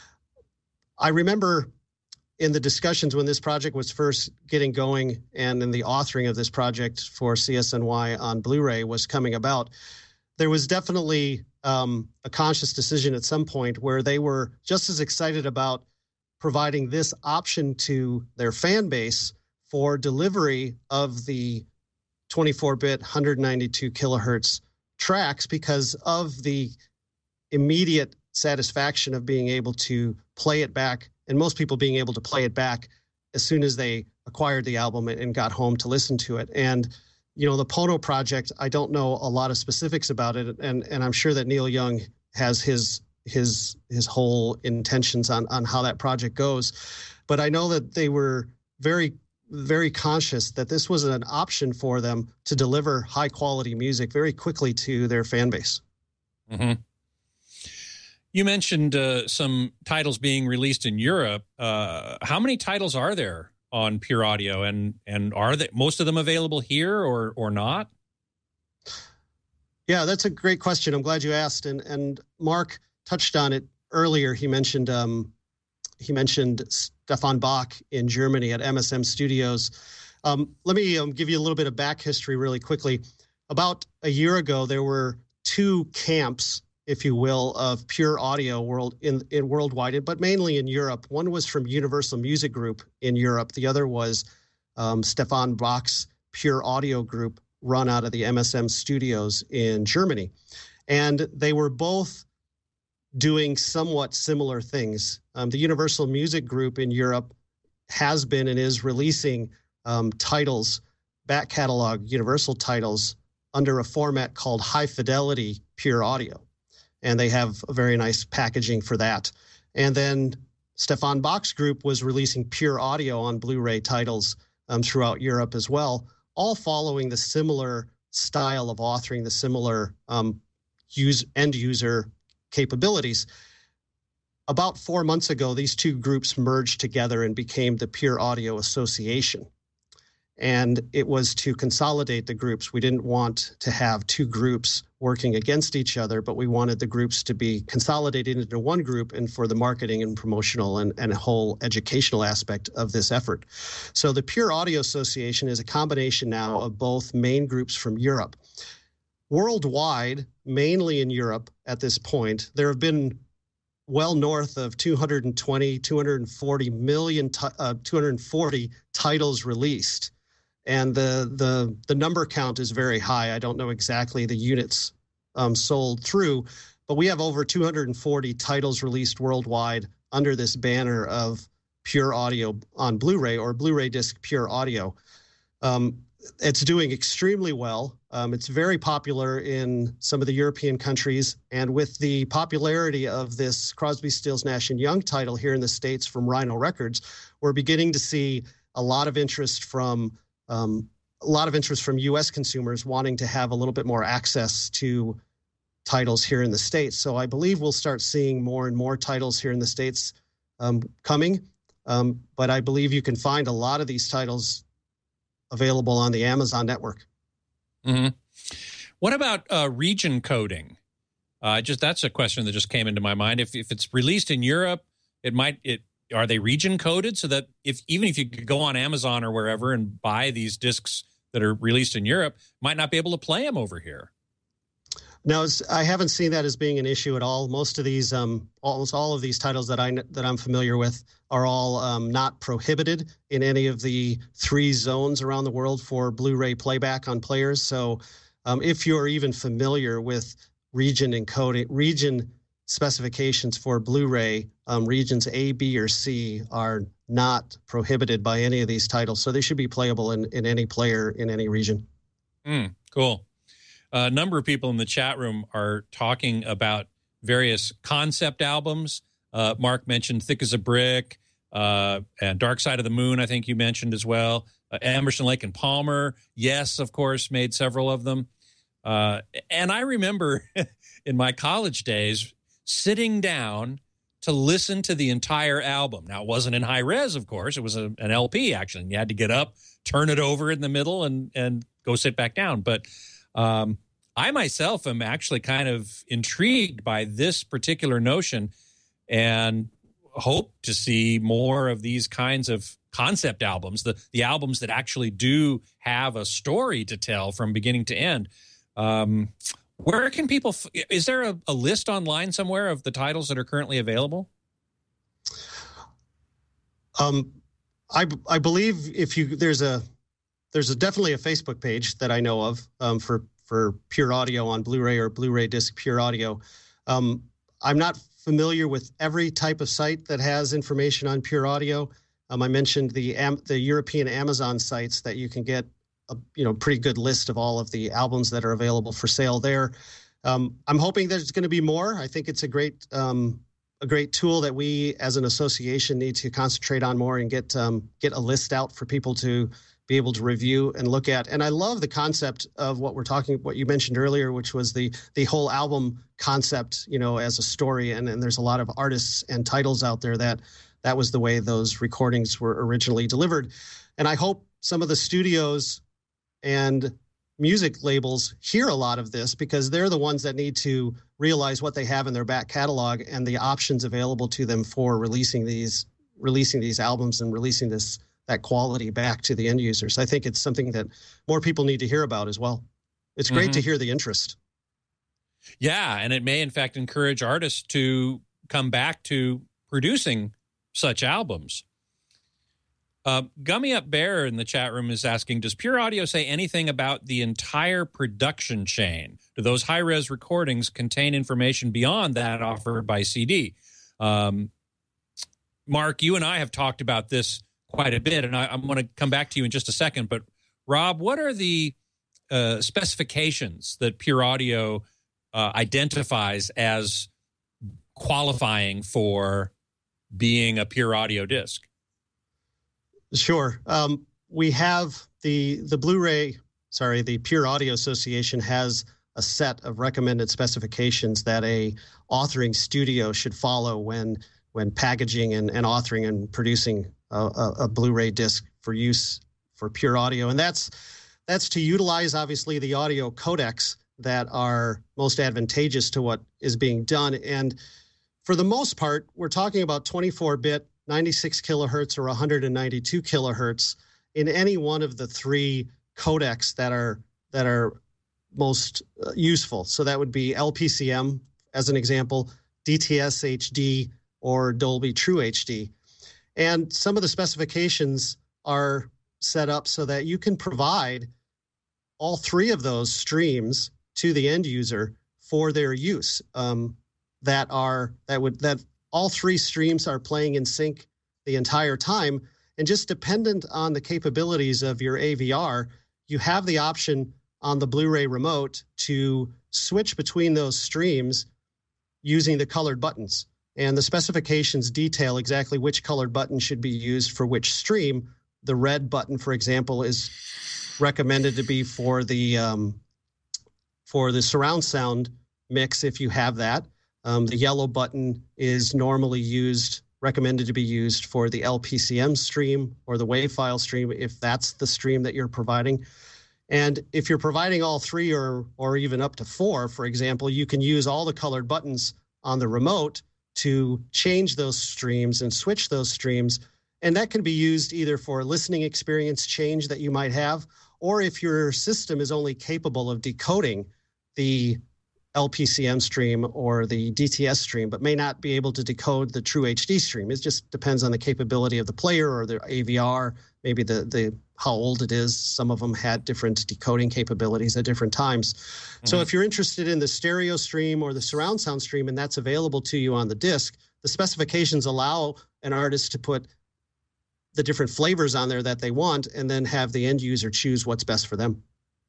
I remember in the discussions when this project was first getting going and in the authoring of this project for C S N Y on Blu-ray was coming about, there was definitely um, a conscious decision at some point where they were just as excited about providing this option to their fan base for delivery of the twenty-four bit one hundred ninety-two kilohertz tracks because of the immediate satisfaction of being able to play it back, and most people being able to play it back as soon as they acquired the album and got home to listen to it. And, you know, the Pono project, I don't know a lot of specifics about it, and, and I'm sure that Neil Young has his his his whole intentions on on how that project goes. But I know that they were very, very conscious that this was an option for them to deliver high quality music very quickly to their fan base. Mm-hmm. You mentioned uh, some titles being released in Europe. Uh, how many titles are there on Pure Audio, and and are they, most of them available here or or not? Yeah, that's a great question. I'm glad you asked. And and Mark touched on it earlier. He mentioned um, he mentioned Stefan Bach in Germany at M S M Studios. Um, let me um, give you a little bit of back history really quickly. About a year ago, there were two camps, if you will, of Pure Audio world in, in worldwide, but mainly in Europe. One was from Universal Music Group in Europe. The other was um, Stefan Bach's Pure Audio Group, run out of the M S M Studios in Germany. And they were both doing somewhat similar things. Um, the Universal Music Group in Europe has been and is releasing um, titles, back catalog Universal titles, under a format called High Fidelity Pure Audio. And they have a very nice packaging for that. And then Stefan Bach's group was releasing Pure Audio on Blu-ray titles um, throughout Europe as well, all following the similar style of authoring, the similar um, use, end user capabilities. About four months ago, these two groups merged together and became the Pure Audio Association. and it was to consolidate the groups. We didn't want to have two groups working against each other, but we wanted the groups to be consolidated into one group and for the marketing and promotional and, and a whole educational aspect of this effort. So the Pure Audio Association is a combination now of both main groups from Europe. Worldwide, mainly in Europe at this point, there have been well north of two hundred twenty, two hundred forty million, uh, two hundred forty titles released. And the, the, the number count is very high. I don't know exactly the units um, sold through, but we have over two hundred forty titles released worldwide under this banner of Pure Audio on Blu-ray or Blu-ray disc Pure Audio. Um, it's doing extremely well. Um, it's very popular in some of the European countries. And with the popularity of this Crosby, Stills, Nash and Young title here in the States from Rhino Records, we're beginning to see a lot of interest from um, a lot of interest from U S consumers wanting to have a little bit more access to titles here in the States. So I believe we'll start seeing more and more titles here in the States um, coming. Um, but I believe you can find a lot of these titles available on the Amazon network. Mm-hmm. What about uh, region coding? Uh, just that's a question that just came into my mind. If if it's released in Europe, it might it are they region coded so that if even if you could go on Amazon or wherever and buy these discs that are released in Europe, might not be able to play them over here? No, it's, I haven't seen that as being an issue at all. Most of these, um, almost all of these titles that I that I'm familiar with are all um, not prohibited in any of the three zones around the world for Blu-ray playback on players. So, um, if you're even familiar with region encoding, region specifications for Blu-ray, um, regions A, B, or C are not prohibited by any of these titles. So they should be playable in, in any player in any region. Mm, cool. A number of people in the chat room are talking about various concept albums. Uh, Mark mentioned Thick as a Brick uh, and Dark Side of the Moon, I think you mentioned as well. Uh, Emerson, Lake and Palmer, yes, of course, made several of them. Uh, and I remember in my college days sitting down to listen to the entire album. Now, it wasn't in high res, of course. It was a, an L P, actually. And you had to get up, turn it over in the middle, and, and go sit back down. But um, I myself am actually kind of intrigued by this particular notion and hope to see more of these kinds of concept albums, the, the albums that actually do have a story to tell from beginning to end. Um, where can people, f- is there a, a list online somewhere of the titles that are currently available? Um, I, I believe if you, there's a, there's a, definitely a Facebook page that I know of um, for, for Pure Audio on Blu-ray or Blu-ray disc Pure Audio. Um, I'm not familiar with every type of site that has information on Pure Audio. Um, I mentioned the Am- the European Amazon sites that you can get a you know pretty good list of all of the albums that are available for sale there. Um, I'm hoping there's going to be more. I think it's a great um, a great tool that we as an association need to concentrate on more and get um, get a list out for people to be able to review and look at. And I love the concept of what we're talking, what you mentioned earlier, which was the the whole album concept, you know, as a story. And, and there's a lot of artists and titles out there that that was the way those recordings were originally delivered. And I hope some of the studios and music labels hear a lot of this, because they're the ones that need to realize what they have in their back catalog and the options available to them for releasing these releasing these albums and releasing this that quality back to the end users. I think it's something that more people need to hear about as well. It's great mm-hmm. to hear the interest. Yeah, and it may in fact encourage artists to come back to producing such albums. Uh, Gummy Up Bear in the chat room is asking, does Pure Audio say anything about the entire production chain? Do those high-res recordings contain information beyond that offered by C D? Um, Mark, you and I have talked about this quite a bit, and I, I'm going to come back to you in just a second. But, Rob, what are the uh, specifications that Pure Audio uh, identifies as qualifying for being a Pure Audio disc? Sure. Um, we have the the Blu-ray, sorry, the Pure Audio Association has a set of recommended specifications that a authoring studio should follow when when packaging and, and authoring and producing a, a, a Blu-ray disc for use for for Pure Audio. And that's that's to utilize, obviously, the audio codecs that are most advantageous to what is being done. And for the most part, we're talking about twenty-four bit, ninety-six kilohertz or one hundred ninety-two kilohertz in any one of the three codecs that are that are most uh, useful. So that would be L P C M, as an example, D T S H D, or Dolby True H D. And some of the specifications are set up so that you can provide all three of those streams to the end user for their use. Um, that are that would that all three streams are playing in sync the entire time, and just dependent on the capabilities of your A V R, you have the option on the Blu-ray remote to switch between those streams using the colored buttons. And the specifications detail exactly which colored button should be used for which stream. The red button, for example, is recommended to be for the um, for the surround sound mix if you have that. Um, the yellow button is normally used, recommended to be used for the L P C M stream or the WAV file stream if that's the stream that you're providing. And if you're providing all three or or even up to four, for example, you can use all the colored buttons on the remote to change those streams and switch those streams. And that can be used either for a listening experience change that you might have, or if your system is only capable of decoding the L P C M stream or the D T S stream, but may not be able to decode the True H D stream. It just depends on the capability of the player or the A V R, maybe the, the how old it is. Some of them had different decoding capabilities at different times. Mm-hmm. So if you're interested in the stereo stream or the surround sound stream, and that's available to you on the disc, the specifications allow an artist to put the different flavors on there that they want, and then have the end user choose what's best for them.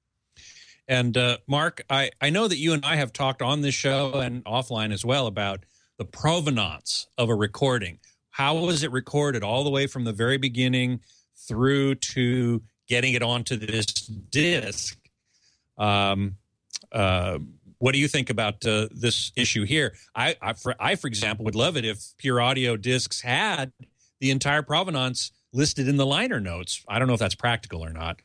And uh, Mark, I, I know that you and I have talked on this show and offline as well about the provenance of a recording. How was it recorded all the way from the very beginning through to getting it onto this disc? Um, uh, what do you think about uh, this issue here? I, I for, I, for example, would love it if Pure Audio discs had the entire provenance listed in the liner notes. I don't know if that's practical or not.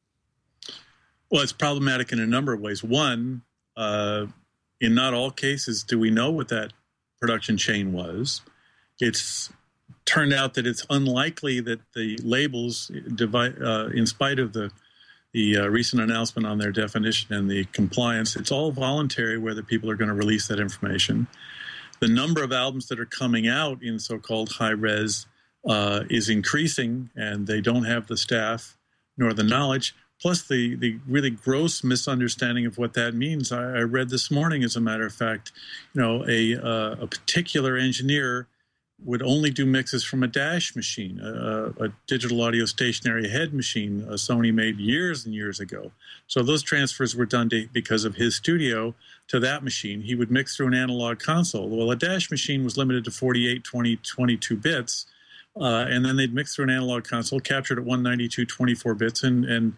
Well, it's problematic in a number of ways. One, uh, in not all cases do we know what that production chain was. It's turned out that it's unlikely that the labels, uh, in spite of the the uh, recent announcement on their definition and the compliance, it's all voluntary whether people are going to release that information. The number of albums that are coming out in so-called high-res uh, is increasing, and they don't have the staff nor the knowledge. Plus the, the really gross misunderstanding of what that means. I, I read this morning, as a matter of fact, you know, a, uh, a particular engineer would only do mixes from a Dash machine, a, a digital audio stationary head machine a Sony made years and years ago. So those transfers were done to, because of his studio to that machine. He would mix through an analog console. Well, a Dash machine was limited to forty-eight, twenty, twenty-two bits, uh, and then they'd mix through an analog console, captured at one ninety-two, twenty-four bits, and and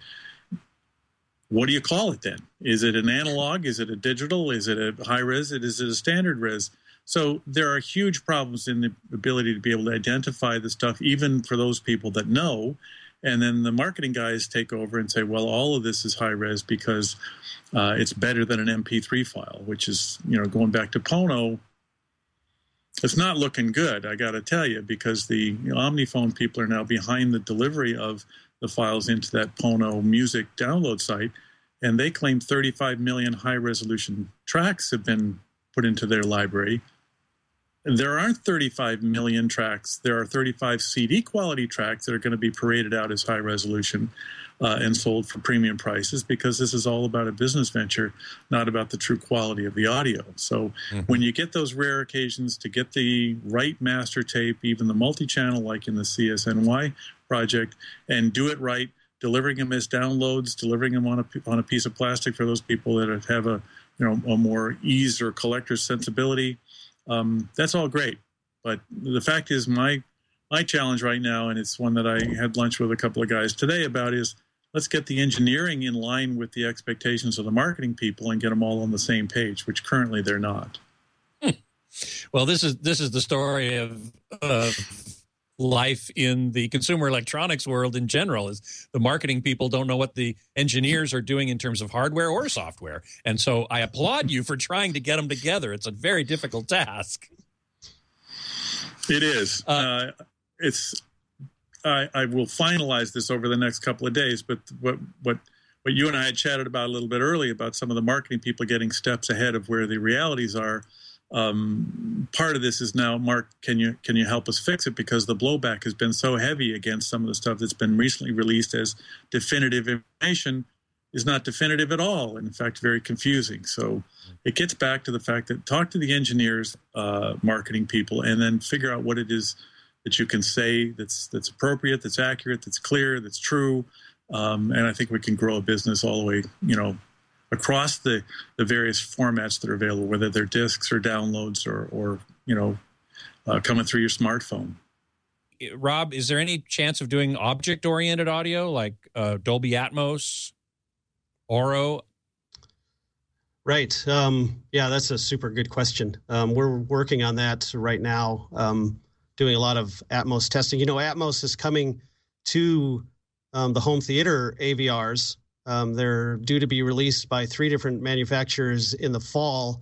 what do you call it then? Is it an analog? Is it a digital? Is it a high res? Is it a standard res? So there are huge problems in the ability to be able to identify the stuff, even for those people that know. And then the marketing guys take over and say, well, all of this is high res because uh, it's better than an M P three file, which is, you know, going back to Pono, it's not looking good, I got to tell you, because the you know, Omniphone people are now behind the delivery of the files into that Pono music download site, and they claim thirty-five million high-resolution tracks have been put into their library. And there aren't thirty-five million tracks. There are thirty-five C D quality tracks that are going to be paraded out as high-resolution uh, and sold for premium prices, because this is all about a business venture, not about the true quality of the audio. So mm-hmm. when you get those rare occasions to get the right master tape, even the multi-channel like in the C S N Y project, and do it right, delivering them as downloads, delivering them on a on a piece of plastic for those people that have a you know a more ease or collector's sensibility. Um, that's all great, but the fact is, my my challenge right now, and it's one that I had lunch with a couple of guys today about, is let's get the engineering in line with the expectations of the marketing people and get them all on the same page, which currently they're not. Hmm. Well, this is this is the story of. of life in the consumer electronics world in general. Is the marketing people don't know what the engineers are doing in terms of hardware or software. And so I applaud you for trying to get them together. It's a very difficult task. It is. Uh, uh, it's. I, I will finalize this over the next couple of days, but what what what you and I had chatted about a little bit earlier about some of the marketing people getting steps ahead of where the realities are. Um, part of this is now, Mark, can you can you help us fix it? Because the blowback has been so heavy against some of the stuff that's been recently released as definitive information is not definitive at all, and in fact, very confusing. So it gets back to the fact that talk to the engineers, uh, marketing people, and then figure out what it is that you can say that's that's appropriate, that's accurate, that's clear, that's true. Um, and I think we can grow a business all the way, you know, across the, the various formats that are available, whether they're discs or downloads or, or you know, uh, coming through your smartphone. Rob, is there any chance of doing object-oriented audio like uh, Dolby Atmos, Auro? Right. Um, yeah, that's a super good question. Um, we're working on that right now, um, doing a lot of Atmos testing. You know, Atmos is coming to um, the home theater A V Rs. Um, they're due to be released by three different manufacturers in the fall,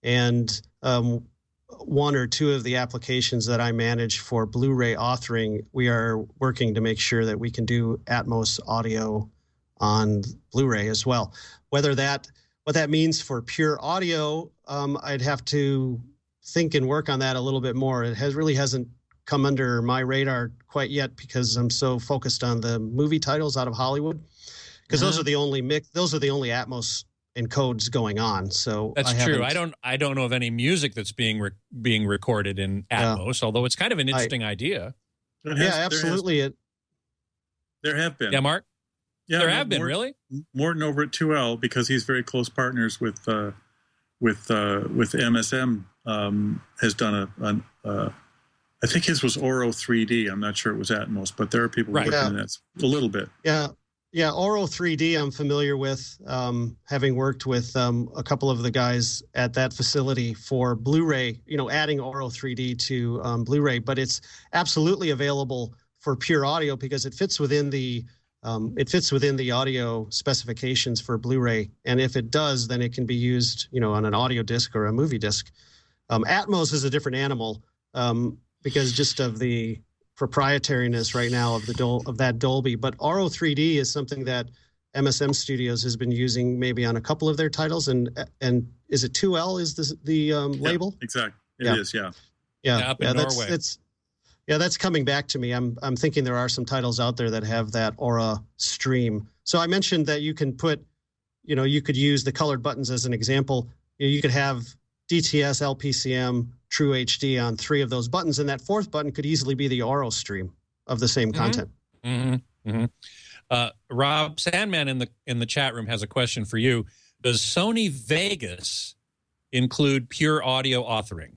and um, one or two of the applications that I manage for Blu-ray authoring, we are working to make sure that we can do Atmos audio on Blu-ray as well. Whether that, what that means for pure audio, um, I'd have to think and work on that a little bit more. It has really hasn't come under my radar quite yet because I'm so focused on the movie titles out of Hollywood. Because those are the only mix, those are the only Atmos encodes going on. So that's I true. I don't I don't know of any music that's being re- being recorded in Atmos, yeah. although it's kind of an interesting I, idea. Has, yeah, absolutely. There, has, there have been. Yeah, Mark. Yeah, there have been Morton, really. Morton over at two L, because he's very close partners with uh, with uh, with M S M, um, has done a. a, a I think his was Auro three D. I'm not sure it was Atmos, but there are people right. working yeah. on that a little bit. Yeah. Yeah, Auro three D I'm familiar with, um, having worked with um, a couple of the guys at that facility for Blu-ray, you know, adding Auro three D to um, Blu-ray. But it's absolutely available for pure audio because it fits within the um, it fits within the audio specifications for Blu-ray. And if it does, then it can be used, you know, on an audio disc or a movie disc. Um, Atmos is a different animal um, because just of the proprietariness right now of the Dol- of that Dolby, but Auro three D is something that M S M Studios has been using maybe on a couple of their titles, and and is it two L is the the um, yeah, label? Exactly, it yeah. is. Yeah, yeah, yeah, up yeah in that's Norway. it's yeah, that's coming back to me. I'm I'm thinking there are some titles out there that have that Aura stream. So I mentioned that you can put, you know, you could use the colored buttons as an example. You know, you could have D T S, L P C M, True H D on three of those buttons, and that fourth button could easily be the Auro stream of the same content. Mm-hmm. Mm-hmm. Uh, Rob Sandman in the in the chat room has a question for you. Does Sony Vegas include pure audio authoring?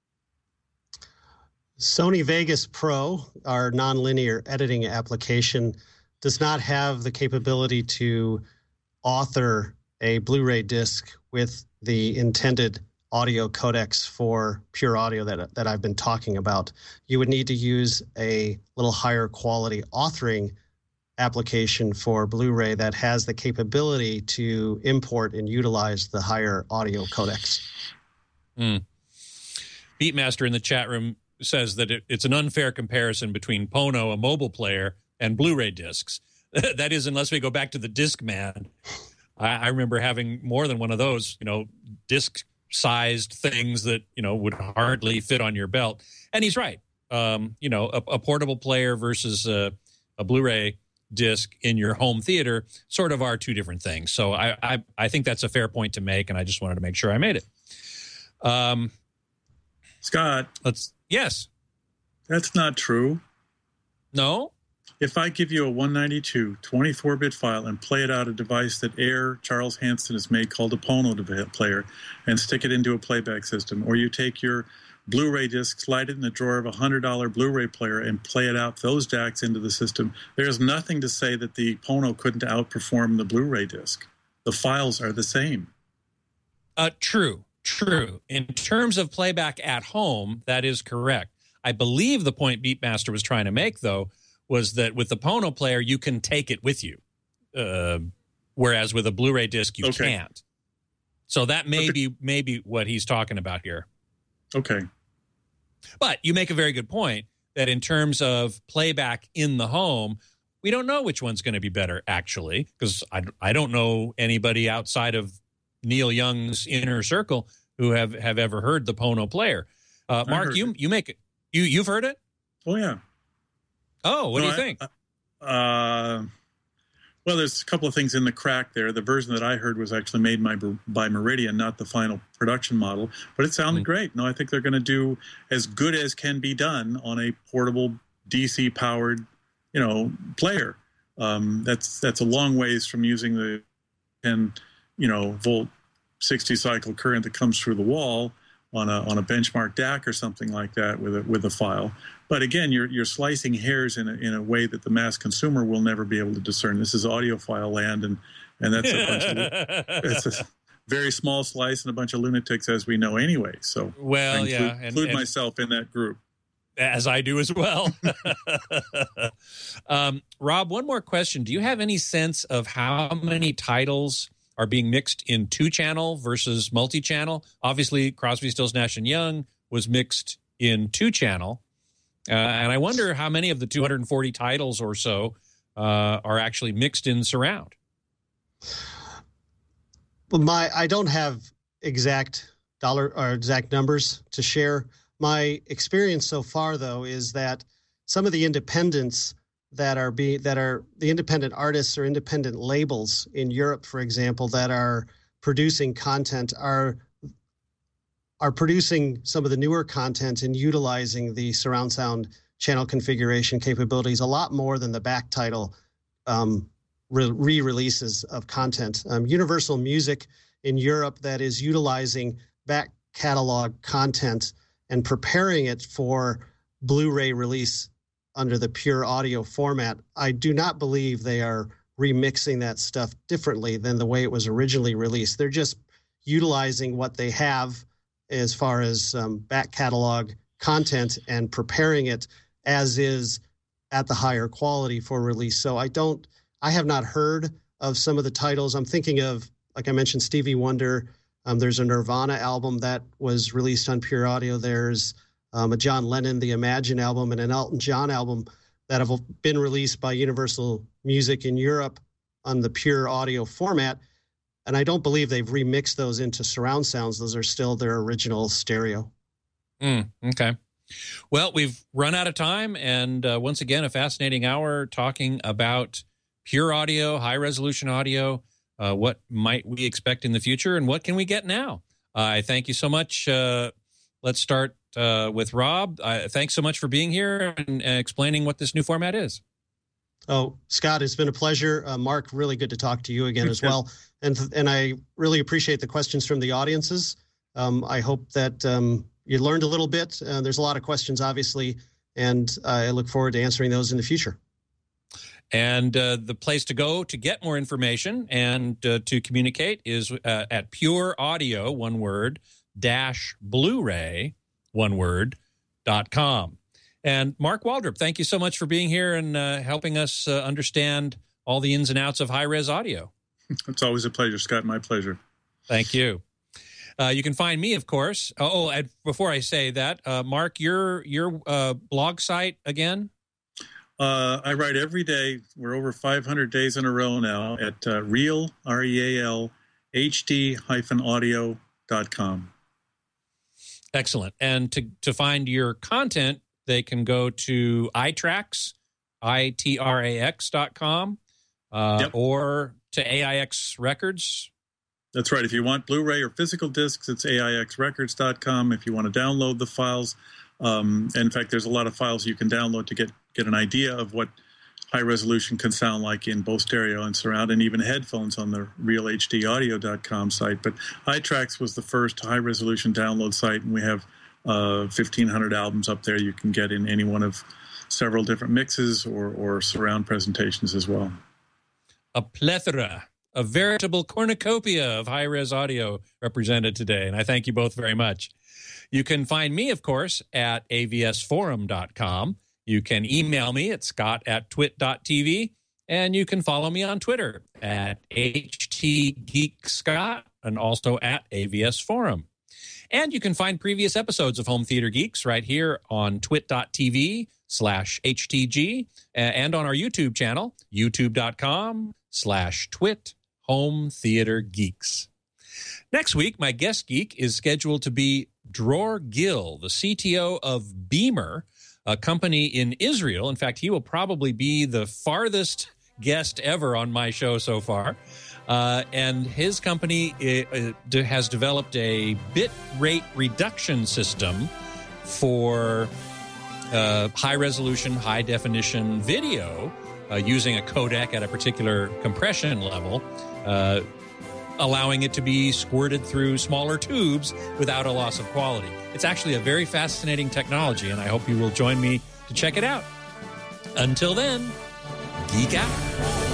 Sony Vegas Pro, our nonlinear editing application, does not have the capability to author a Blu-ray disc with the intended audio codecs for pure audio that that I've been talking about. You would need to use a little higher quality authoring application for Blu-ray that has the capability to import and utilize the higher audio codecs. Mm. Beatmaster in the chat room says that it, it's an unfair comparison between Pono, a mobile player, and Blu-ray discs. That is, unless we go back to the Discman. I, I remember having more than one of those, you know, disc sized things that, you know, would hardly fit on your belt. And he's right. Um, you know, a, a portable player versus a, a Blu-ray disc in your home theater sort of are two different things. So I, I, I think that's a fair point to make, and I just wanted to make sure I made it. Um, Scott. Let's, yes. That's not true. No? If I give you a one ninety-two twenty-four bit file and play it out a device that Air Charles Hanson has made called a Pono player and stick it into a playback system, or you take your Blu-ray disc, slide it in the drawer of a one hundred dollar Blu-ray player and play it out those D A Cs into the system, there's nothing to say that the Pono couldn't outperform the Blu-ray disc. The files are the same. Uh, true, true. In terms of playback at home, that is correct. I believe the point Beatmaster was trying to make, though, was that with the Pono player, you can take it with you, uh, whereas with a Blu-ray disc, you okay. can't. So that may the- be maybe what he's talking about here. Okay. But you make a very good point that in terms of playback in the home, we don't know which one's going to be better, actually, because I, I don't know anybody outside of Neil Young's inner circle who have, have ever heard the Pono player. Uh, Mark, you it. you make you you've heard it? Oh yeah. Oh, what no, do you I, think? Uh, well, there's a couple of things in the crack there. The version that I heard was actually made by, by Meridian, not the final production model, but it sounded mm-hmm. great. No, I think they're going to do as good as can be done on a portable D C powered, you know, player. Um, that's that's a long ways from using the ten, you know, volt sixty cycle current that comes through the wall on a on a benchmark D A C or something like that with a with a file. But again, you're you're slicing hairs in a, in a way that the mass consumer will never be able to discern. This is audiophile land, and and that's a bunch of it's a very small slice and a bunch of lunatics, as we know anyway. So well, I include, yeah, and, include and, myself in that group. As I do as well. um, Rob, one more question. Do you have any sense of how many titles are being mixed in two-channel versus multi-channel? Obviously, Crosby, Stills, Nash and Young was mixed in two-channel. Uh, and I wonder how many of the two hundred forty titles or so uh, are actually mixed in surround. Well, my I don't have exact dollar or exact numbers to share. My experience so far, though, is that some of the independents that are be that are the independent artists or independent labels in Europe, for example, that are producing content are are producing some of the newer content and utilizing the surround sound channel configuration capabilities a lot more than the back title um, re-releases of content. Um, Universal Music in Europe that is utilizing back catalog content and preparing it for Blu-ray release under the pure audio format. I do not believe they are remixing that stuff differently than the way it was originally released. They're just utilizing what they have as far as um, back catalog content and preparing it as is at the higher quality for release. So I don't, I have not heard of some of the titles. I'm thinking of, like I mentioned, Stevie Wonder. Um, there's a Nirvana album that was released on pure audio. There's um, a John Lennon, the Imagine album, and an Elton John album that have been released by Universal Music in Europe on the pure audio format. And I don't believe they've remixed those into surround sounds. Those are still their original stereo. Mm, okay. Well, we've run out of time. And uh, once again, a fascinating hour talking about pure audio, high-resolution audio. Uh, what might we expect in the future, and what can we get now? Uh, I thank you so much. Uh, let's start uh, with Rob. Uh, thanks so much for being here and, and explaining what this new format is. Oh, Scott, it's been a pleasure. Uh, Mark, really good to talk to you again as well. And and I really appreciate the questions from the audiences. Um, I hope that um, you learned a little bit. Uh, there's a lot of questions, obviously, and uh, I look forward to answering those in the future. And uh, the place to go to get more information and uh, to communicate is uh, at Pure Audio, one word, dash Blu-ray, one word, dot com. And Mark Waldrop, thank you so much for being here and uh, helping us uh, understand all the ins and outs of high-res audio. It's always a pleasure, Scott. My pleasure. Thank you. Uh, you can find me, of course. Oh, and before I say that, uh, Mark, your your uh, blog site again? Uh, I write every day. We're over five hundred days in a row now at uh, real, R E A L, H D audio dot com. Excellent. And to, to find your content, they can go to iTrax, I T R A X dot com, uh, yep. or to A I X Records. That's right. If you want Blu-ray or physical discs, it's A I X records dot com. If you want to download the files, um, and in fact, there's a lot of files you can download to get, get an idea of what high resolution can sound like in both stereo and surround, and even headphones on the real H D audio dot com site. But iTrax was the first high-resolution download site, and we have uh, fifteen hundred albums up there you can get in any one of several different mixes or, or surround presentations as well. A plethora a veritable cornucopia of high-res audio represented today, and I thank you both very much. You can find me, of course, at a v s forum dot com. You can email me at scott at twit dot t v, and you can follow me on Twitter at h t geek scott and also at A V S Forum. And you can find previous episodes of Home Theater Geeks right here on twit dot t v slash h t g and on our YouTube channel, youtube dot com slash twit Home Theater Geeks. Next week, my guest geek is scheduled to be Dror Gill, the C T O of Beamer, a company in Israel. In fact, he will probably be the farthest guest ever on my show so far. Uh, and his company uh, has developed a bit rate reduction system for uh, high-resolution, high-definition video uh, using a codec at a particular compression level, uh, allowing it to be squirted through smaller tubes without a loss of quality. It's actually a very fascinating technology, and I hope you will join me to check it out. Until then, geek out.